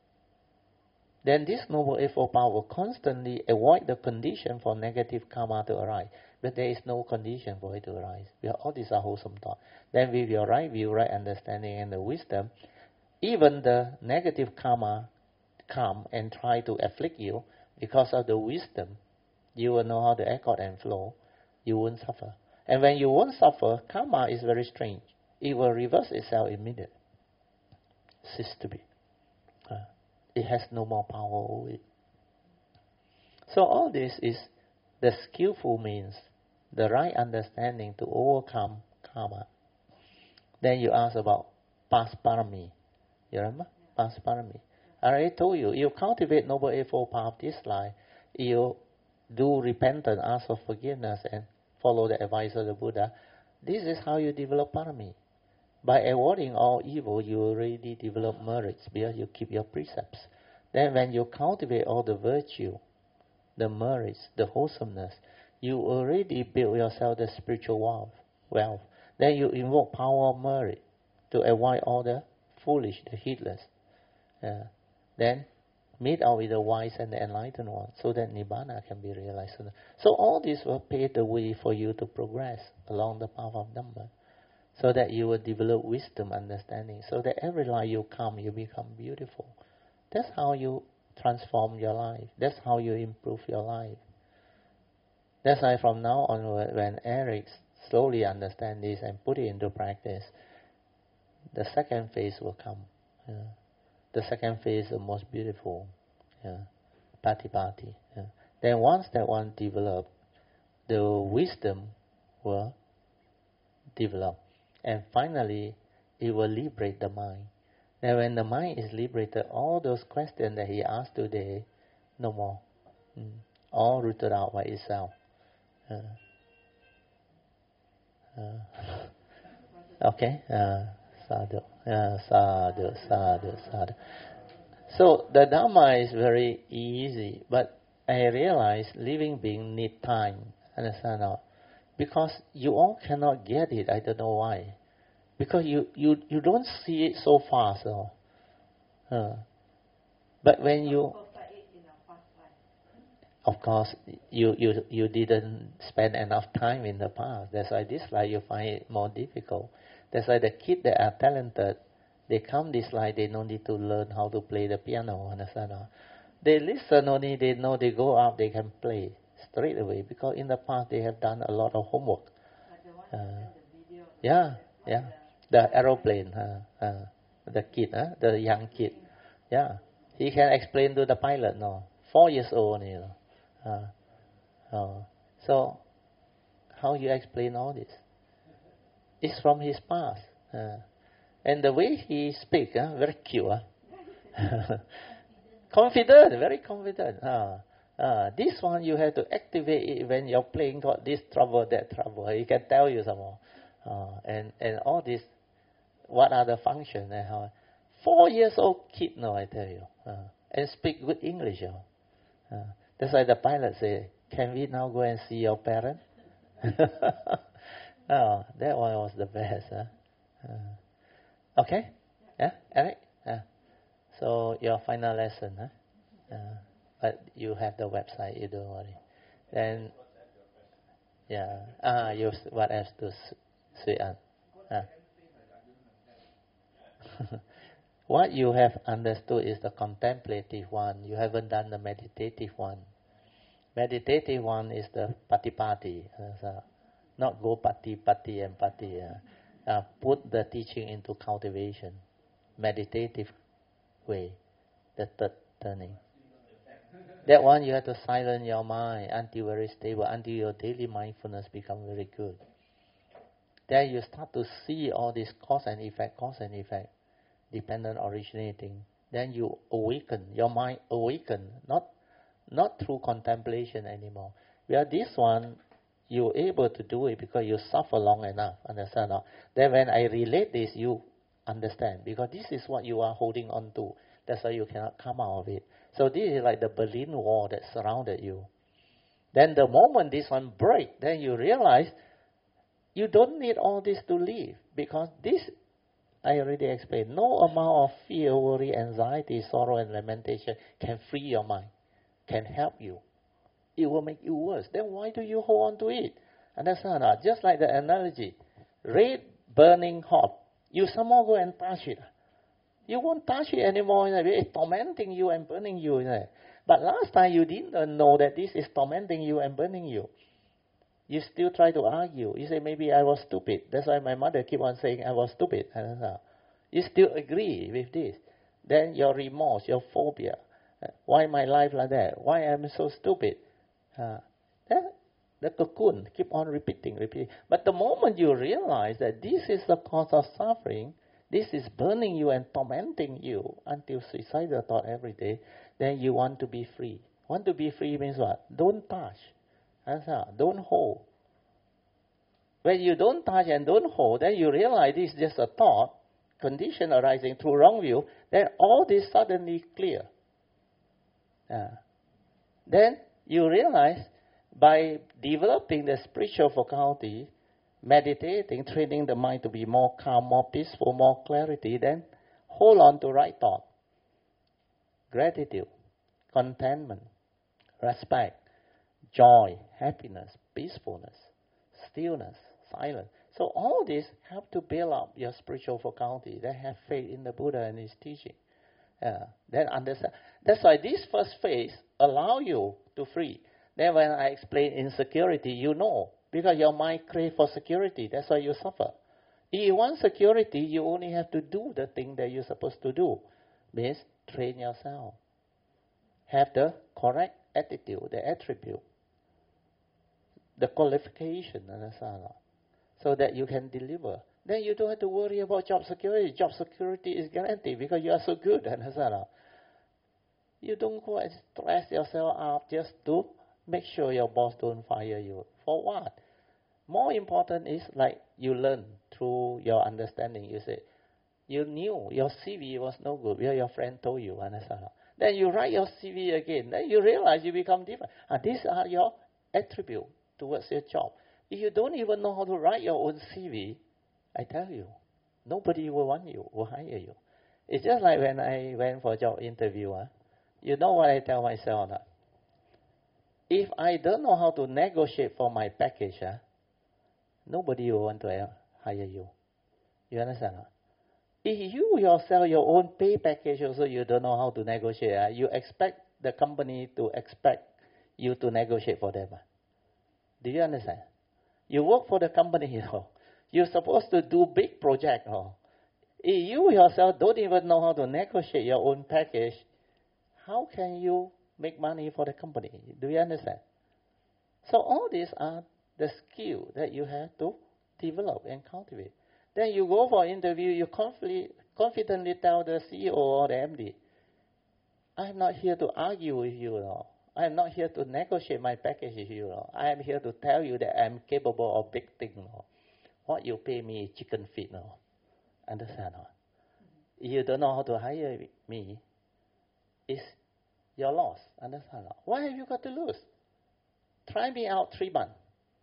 Then this Noble Eightfold Path will constantly avoid the condition for negative karma to arise. But there is no condition for it to arise. All these are wholesome thoughts. Then with your right view, right understanding, and the wisdom, even the negative karma come and try to afflict you, because of the wisdom, you will know how to accord and flow. You won't suffer. And when you won't suffer, karma is very strange. It will reverse itself immediately. Cease to be. Uh, it has no more power over it. So all this is the skillful means, the right understanding to overcome karma. Then you ask about past parami. You remember? Past parami. I already told you, you cultivate Noble Eightfold Path this life, you do repentance, ask for forgiveness, and follow the advice of the Buddha. This is how you develop parami. By avoiding all evil, you already develop merits because you keep your precepts. Then when you cultivate all the virtue, the merits, the wholesomeness, you already build yourself the spiritual wealth. wealth. Then you invoke power of merit to avoid all the foolish, the heedless. Uh, then meet out with the wise and the enlightened one, so that Nibbana can be realized. So all this will pave the way for you to progress along the path of Dhamma, so that you will develop wisdom, understanding, so that every life you come, you become beautiful. That's how you transform your life. That's how you improve your life. That's why from now onward, when Eric slowly understands this and put it into practice, the second phase will come. Yeah. The second phase is the most beautiful, yeah, patipati. Yeah. Then once that one develops, the wisdom will develop. And finally, it will liberate the mind. Then when the mind is liberated, all those questions that he asked today, no more. Mm. All rooted out by itself. Uh, uh, okay? Uh, Sadhu, yeah, sadhu, sadhu, sadhu. So the Dhamma is very easy, but I realize living beings need time. Understand now? Because you all cannot get it. I don't know why. Because you, you, you don't see it so fast. So. Uh, but when you, of course, you, you you didn't spend enough time in the past. That's why this life you find it more difficult. That's why the kids that are talented, they come this life, they don't need to learn how to play the piano, understand? They listen only, they know they go up, they can play straight away, because in the past they have done a lot of homework. Uh, yeah, yeah. The aeroplane, uh, uh, the kid, uh, the young kid. Yeah. He can explain to the pilot, no. Four years old, you know. Uh, uh, so, how you explain all this? It's from his past. Uh, and the way he speaks, uh, very cute. Uh. Confident, very confident. Uh, uh, this one you have to activate it when you're playing, got this trouble, that trouble. He can tell you some more. Uh, and, and all this what are the functions and how. Four years old kid, no, I tell you, uh, and speak good English. Uh, uh, that's why the pilot say, "Can we now go and see your parent?" Oh, that one was the best. Huh? Uh, okay, yeah, Eric. Yeah. So your final lesson, huh? Uh, but you have the website. You don't worry. Then, yeah. Ah, you what else to say? Uh, what you have understood is the contemplative one. You haven't done the meditative one. Meditative one is the patipati. Uh, not go pati, pati, and pati. Uh, uh, put the teaching into cultivation. Meditative way. The third turning. That one you have to silence your mind until very stable, until your daily mindfulness becomes very good. Then you start to see all this cause and effect, cause and effect, dependent originating. Then you awaken, your mind awaken, not not through contemplation anymore. Where this one, you're able to do it because you suffer long enough, understand? Now? Then when I relate this, you understand, because this is what you are holding on to. That's why you cannot come out of it. So this is like the Berlin Wall that surrounded you. Then the moment this one breaks, then you realize you don't need all this to live, because this, I already explained, no amount of fear, worry, anxiety, sorrow, and lamentation can free your mind, can help you. It will make you worse. Then why do you hold on to it? Understand? Just like the analogy, red burning hot, you somehow go and touch it. You won't touch it anymore. It's tormenting you and burning you. But last time you didn't know that this is tormenting you and burning you. You still try to argue. You say, maybe I was stupid. That's why my mother keep on saying I was stupid. You still agree with this. Then your remorse, your phobia. Why my life like that? Why am I so stupid? Uh, the cocoon keep on repeating, repeating. But the moment you realize that this is the cause of suffering, this is burning you and tormenting you until suicidal thought every day, then you want to be free. Want to be free means what? Don't touch. Don't hold. When you don't touch and don't hold, then you realize this is just a thought, condition arising through wrong view, then all this suddenly clear. Uh, then you realize by developing the spiritual faculty, meditating, training the mind to be more calm, more peaceful, more clarity, then hold on to right thought, gratitude, contentment, respect, joy, happiness, peacefulness, stillness, silence. So all this help to build up your spiritual faculty. They have faith in the Buddha and his teaching. Uh, then understand. That's why this first phase allow you to free. Then when I explain insecurity, you know, because your mind craves for security. That's why you suffer. If you want security, you only have to do the thing that you're supposed to do. Means train yourself. Have the correct attitude, the attribute, the qualification, understand? So that you can deliver. Then you don't have to worry about job security. Job security is guaranteed because you are so good, understand? You don't go and stress yourself out just to make sure your boss don't fire you. For what? More important is like you learn through your understanding. You say, you knew your C V was no good. Well, your friend told you, understand? Then you write your C V again. Then you realize you become different. And these are your attributes towards your job. If you don't even know how to write your own C V, I tell you, nobody will want you, will hire you. It's just like when I went for a job interview. Huh? You know what I tell myself? Huh? If I don't know how to negotiate for my package, huh? Nobody will want to hire you. You understand? Huh? If you yourself, your own pay package also, you don't know how to negotiate, huh? You expect the company to expect you to negotiate for them. Huh? Do you understand? You work for the company, you know. You're supposed to do big project. Oh. If you yourself don't even know how to negotiate your own package, how can you make money for the company? Do you understand? So all these are the skills that you have to develop and cultivate. Then you go for an interview, you confidently, confidently tell the C E O or the M D, I'm not here to argue with you. No. I'm not here to negotiate my package with you. No. I am here to tell you that I'm capable of big things. No. What you pay me is chicken feed. No. Understand? Huh? You don't know how to hire me. It's your loss. Understand? Huh? Why have you got to lose? Try me out three months.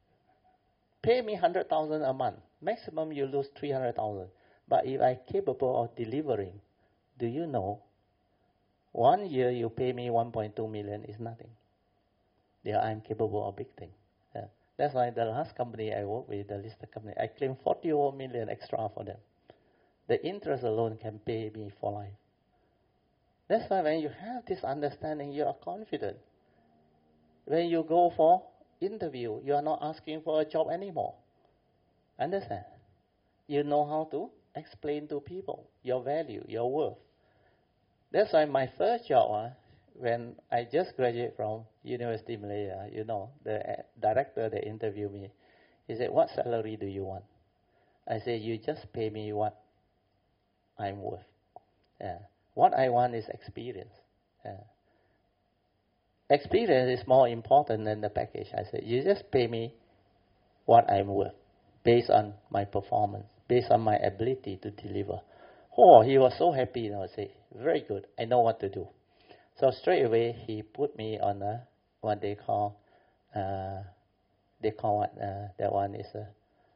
Pay me one hundred thousand a month. Maximum you lose three hundred thousand. But if I'm capable of delivering, do you know, one year you pay me one point two million is nothing. Yeah, I'm capable of big things. Yeah. That's why the last company I worked with, the listed company, I claimed forty-one million extra for them. The interest alone can pay me for life. That's why when you have this understanding, you are confident. When you go for interview, you are not asking for a job anymore. Understand? You know how to explain to people your value, your worth. That's why my first job, uh, when I just graduated from University of Malaya, you know, the uh, director that interviewed me, he said, what salary do you want? I said, you just pay me what I'm worth. Yeah. What I want is experience. Yeah. Experience is more important than the package. I said, you just pay me what I'm worth based on my performance, based on my ability to deliver. Oh, he was so happy. You know, I said, very good. I know what to do. So straight away, he put me on a, what they call, uh, they call what, uh, that one is a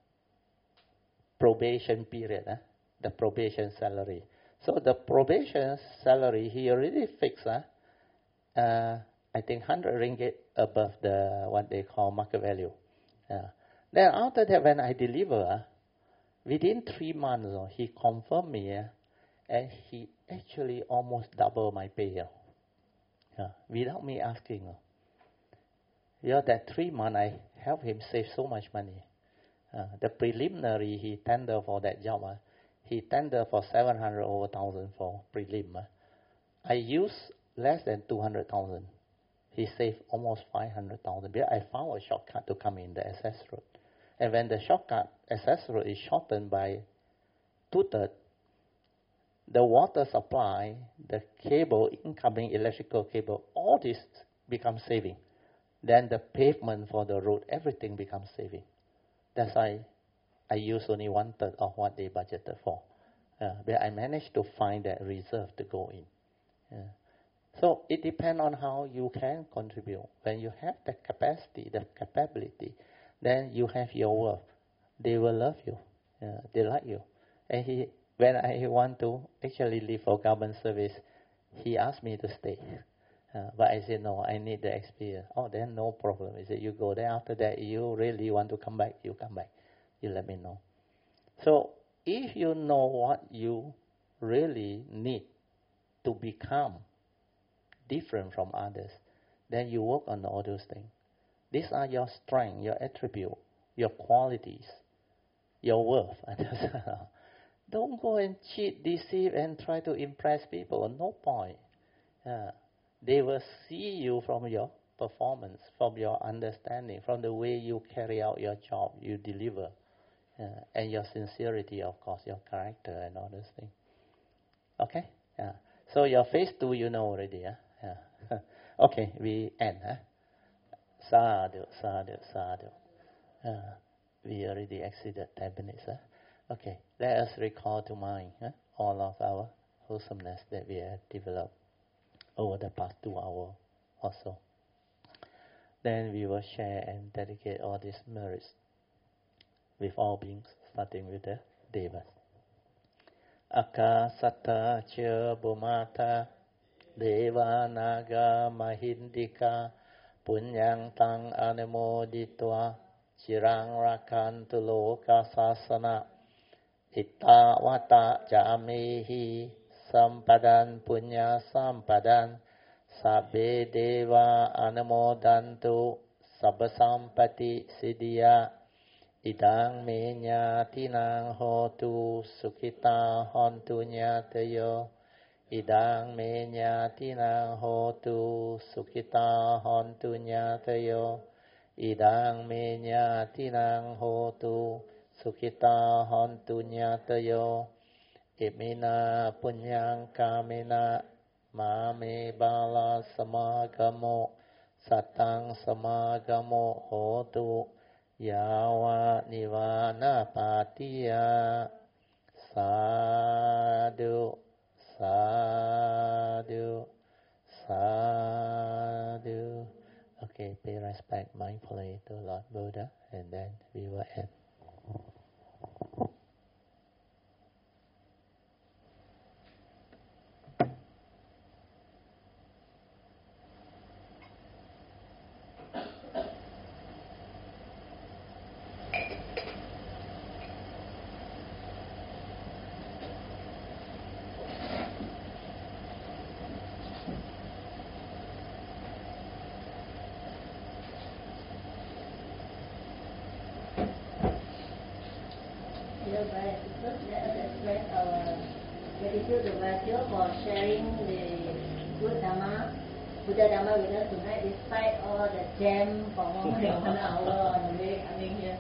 probation period, eh? The probation salary. So the probation salary, he already fixed, uh, uh, I think one hundred ringgit above the what they call market value. Uh, then after that, when I deliver, uh, within three months, uh, he confirmed me, uh, and he actually almost doubled my pay uh, without me asking. Uh. You know, that three months, I helped him save so much money. Uh, the preliminary, he tendered for that job. Uh, he tendered for seven hundred over thousand for prelim. Uh. I used less than two hundred thousand. He saved almost five hundred thousand. Because I found a shortcut to come in the access road. And when the shortcut access road is shortened by two-thirds, the water supply, the cable, incoming electrical cable, all this becomes saving. Then the pavement for the road, everything becomes saving. That's why I use only one-third of what they budgeted for. Uh, but I managed to find that reserve to go in. Yeah. So it depends on how you can contribute. When you have the capacity, the capability, then you have your worth. They will love you. Yeah, they like you. And he, when I want to actually leave for government service, he asked me to stay. Uh, but I said, no, I need the experience. Oh, then no problem. He said, you go there. After that, you really want to come back, you come back. You let me know. So if you know what you really need to become different from others, then you work on all those things. These are your strength, your attribute, your qualities, your worth. Don't go and cheat, deceive, and try to impress people. No point. Yeah. They will see you from your performance, from your understanding, from the way you carry out your job, you deliver, yeah. And your sincerity, of course, your character and all those things. Okay? Yeah. So your phase two, you know already. Huh? Yeah. Okay, we end. Huh? Sadhu, sadhu, sadhu. Uh, we already exceeded ten minutes. Huh? Okay, let us recall to mind huh? all of our wholesomeness that we have developed over the past two hours or so. Then we will share and dedicate all these merits with all beings, starting with the Devas. Akasata cha bhumata deva naga mahindika punyang tang anumoditva chirang rakantu loka sasana itta vata jamehi sampadan punya sampadan sabbe deva anumodantu sabbasampati siddhya idang me nyatinang hotu sukhita hontu nyatayo idang me nyatinang hotu sukhita hontu nyatayo idang me nyatinang hotu sukhita hontu nyatayo imina punyang kamena mame bala samagamo satang samagamo hotu yawa nivana patiya sa connect mindfully to Lord Buddha, and then we will end. Dear brothers and sisters, let us express our gratitude to Vaidya for sharing the good Dhamma, Buddha Dhamma with us tonight, despite all the jam for more than one hour on the way coming here.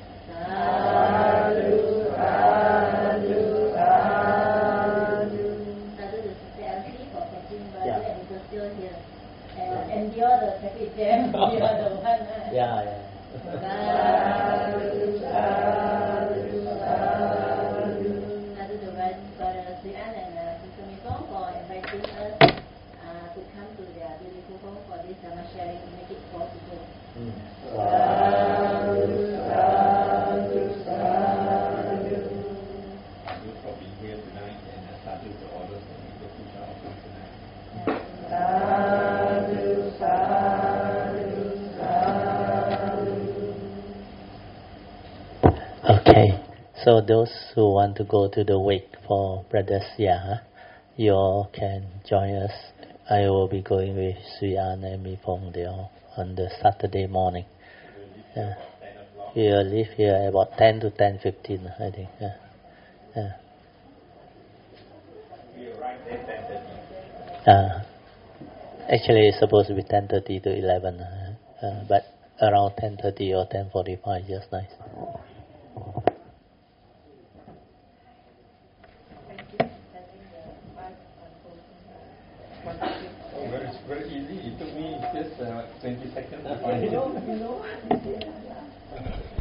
Sadhu, sadhu, sadhu. Sadhu to Sister Elsie for catching Vaidya yeah. and because still here. And endure the traffic jam, you are the one. Uh, yeah, yeah. Sadhu, sadhu. Sadhu to Brother Sri An and uh, Sister Mifong for inviting us uh, to come to their beautiful home for this Dhamma sharing to make it possible. Mm. Sadhu, sadhu, sadhu. Sadhu for being here tonight, and uh, sadhu to all those who need to push our offering tonight. Sadhu, sadhu, sadhu. Okay. So those who want to go to the wake for Brother Sia, you all can join us. I will be going with Sri An and Mi Pong Deo on the Saturday morning. Yeah. We will leave here about ten to ten fifteen, I think. Yeah. Yeah. We arrive at ten thirty. Uh, actually, it's supposed to be ten thirty to eleven, uh, uh, but around ten thirty or ten forty-five, just nice. Oh, very, very easy. It took me just uh, twenty seconds to find it.